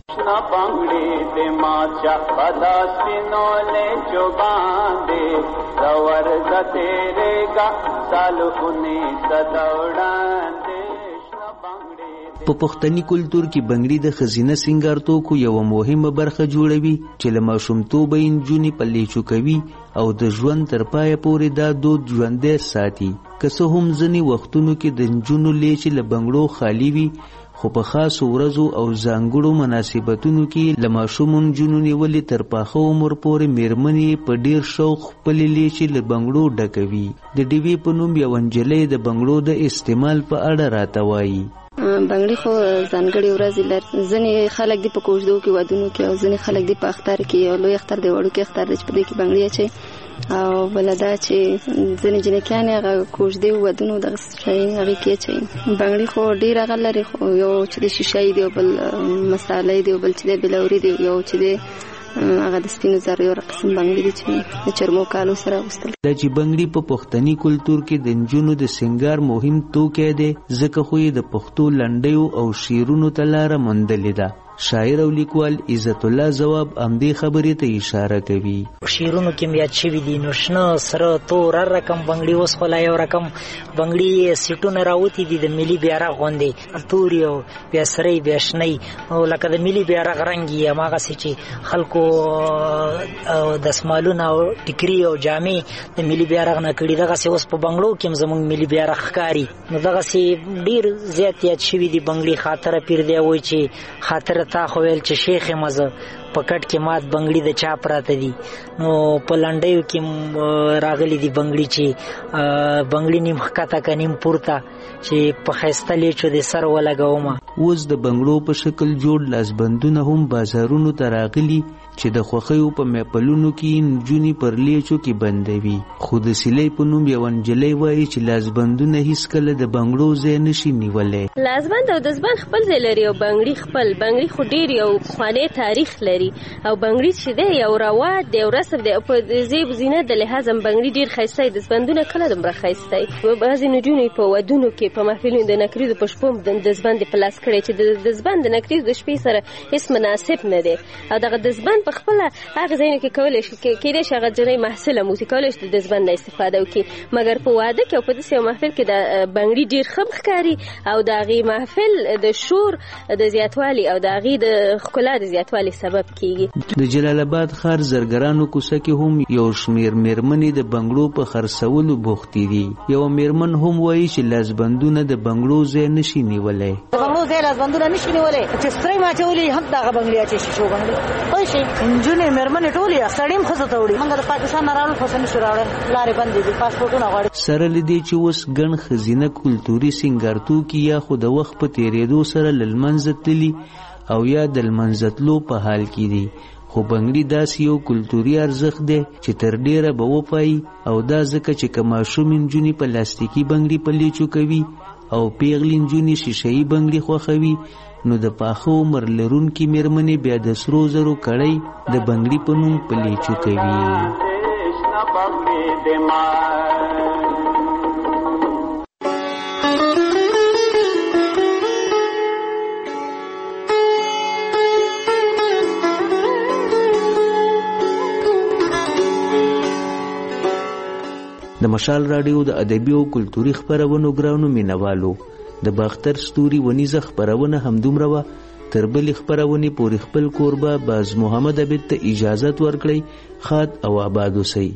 په پښتني کلتور کې بنگړي د خزینه سنگار توکو یو مهمه برخه جوړوي چې له ماشومتوبه یې نجونې پلیچو کوي او د ژوند تر پایه پورې دا دود ژوندی ساتي. که څه هم ځینې وختونو کې د نجونو لیچې له بنگړو خالي وي، خو په خاصو ورځو او ځانګړو مناسبتونو کې له ماشومو نجونو نیولې تر پاخه عمر پورې میرمنې په ډیر شوق خپلې لیچې له بنگړو ډکوي. د ډیوې په نوم یو نجلۍ د بنگړو د استعمال په اړه راته وایي. بنگړي خو ځانګړې ورځې لري. ځینې خلک دي په کوژدو کې ودونو کې او ځینې خلک دي په اختر کې. یو لوی اختر دی، وړوکی اختر دی چې په دې کې بنگړي اچوي. او بله دا چې ځینې جنکیانې هغه کوژدې ودونو دغه شی هغې کې اچوي. بنگړي خو ډېر هغه لري، خو یو چې دی شیشهیي دی او بل مسالۍ دی او بل چې دی بلوري دی، یو چې دی هغه د سپینو زرو یو قسم بنگړي دي چې د چرمو کالو سره اغوستل. دا چې بنگړي په پښتني کلتور کې د نجونو د سنگار مهم توکی دی، ځکه خو یې د پښتو لنډیو او شعرونو ته لاره موندلې ده. شاعر او لیکوال عزت الله ځواب همدې خبرې ته اشاره کوي. شعرونو کې یاد شوي دي نو شنه سره تور هر رقم بنگړي، اوس خو لا یو رقم بنگړي سیټونه راوتي دي د ملي بیرغ غوندې، تورې او بیا سرې بیا شنې او لکه د ملي بیرغ رنګ یې هماغسې چې خلکو دسمالونه او ټیکري او جامې د ملي بیرغ نه کړي، دغسې اوس په بنگړو کې هم زموږ ملي بیرغ ښکاري. نو دغسې ډېر زیات یاد شوي دي بنگړي. خاطره پیر دی وایي چې خاطره تا خو ویل چې شیخ مزه په کټ کې مات بنگړي د چا پراته دي. نو په لنډیو کې راغلي دي بنگړي چې بنگړي نیم ښکته که نیم پورته چې په ښایسته لیچو د سر ولګومه. اوس د بنگړو په شکل جوړ لاسبندونه هم بازارونو ته راغلي چې د خوښیو په میپلونو کې نجونې پر لیچو کې بندوي. خو د سیلۍ په نوم یو نجلۍ وایي چې لاسبندونه هیڅکله د بنگړو ځای نشي نیولی. لاسبند او دستبند خپل ځای لري او بنگړي خپل. بنگړي خو ډېر یو پخوانی تاریخ لري او بنگړي چې دی یو رواج دی او رسم دی. په زیب زینت د لحاظ هم بنگړي ډېر ښایسته وي. دستبندونه کله دومره ښایسته وي. بعضې نجونې په ودونو کې په محفلونو د نکریزو په شپو هم دستبند یې په لاس کړی چې د دستبند د نکریزو د شپې سره هېڅ مناسب نه دی. او دغه دستبند په خپله هغه ځایونو کې کولی شي کېدای شي هغه جنۍ محصله هم اوسي، کولی شي د دستبند نه استفاده وکړي. مګر په واده کې او په داسې یو محفل کې د بنگړي ډېر ښه ښکاري او د هغې محفل د شور د زیاتوالي او د هغې د ښکلا د زیاتوالي سبب کېږي. د جلال آباد ښار زرګرانو کوڅه کې هم یو شمېر میرمنې د بنگړو په خرڅولو بوختې دي. یوه میرمن هم وایي چې لاسبندونه د بنگړو ځای نشي نیولی. د بنگړو ځای لاسبندونه نشي نیولی چې سترۍ ماچولي هم دغه بنگړي اچوي شیشو بنگړي. پوه شئ نجونې میرمنې ټولې سړي هم ښځو ته وړي. موږ د پاکستان نه راوړل خو څه نشو راوړی، لارې بندې دي، پاسپورټونه غواړي. سره له دې چې اوس ګڼ ښځینه کلتوري سینګارتوکي یا خو د وخت په تېرېدو سره له لمنځه تللي او یا د لمنځه تلو په حال کې دي، خو بنگړي داسې یو کلتوري ارزښت دی چې تر ډېره به وپایي. او دا ځکه چې که ماشومې نجونې پلاستیکي بنگړي په لیچو کوي او پیغلې نجونې شیشهیي بنگړي خوښوي، نو د پاخه عمر لرونکي میرمنې بیا د سرو زرو کړۍ د بنگړي په نوم په لیچو کوي. د مشال راډیو د ادبي او کلتوري خپرونو ګرانو مینوالو، د باختر ستوري ونیزه خپرونه همدومره وه. تر بلې خپرونې پورې خپل کوربه باز محمد عبید ته اجازت ورکړئ. ښاد او آباد اوسئ.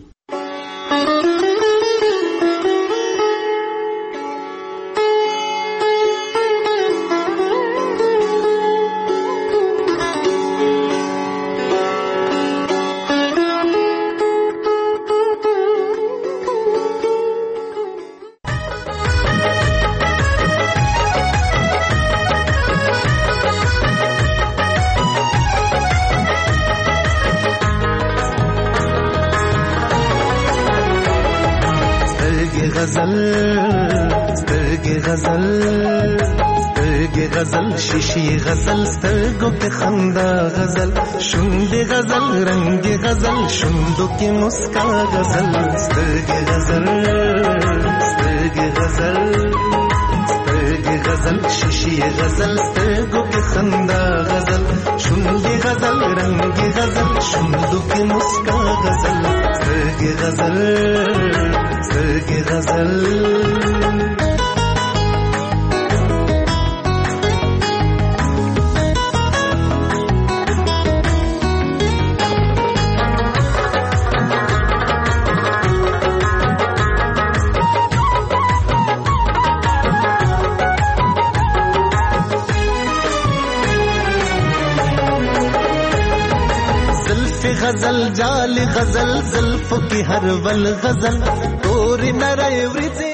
غزل سترګې غزل سترګې غزل شیشې غزل سترګو کې خندا غزل شونډې غزل رنگ غزل شونډو کې مسکا غزل سترګې غزل سترګې غزل سترګې غزل شیشې غزل سترګو کې خندا غزل شونډې غزل رنگ غزل شونډو کې مسکا غزل سترګې غزل سترګې غزل غزل جال غزل زلف کی ہر ول غزل تور نرے ورځ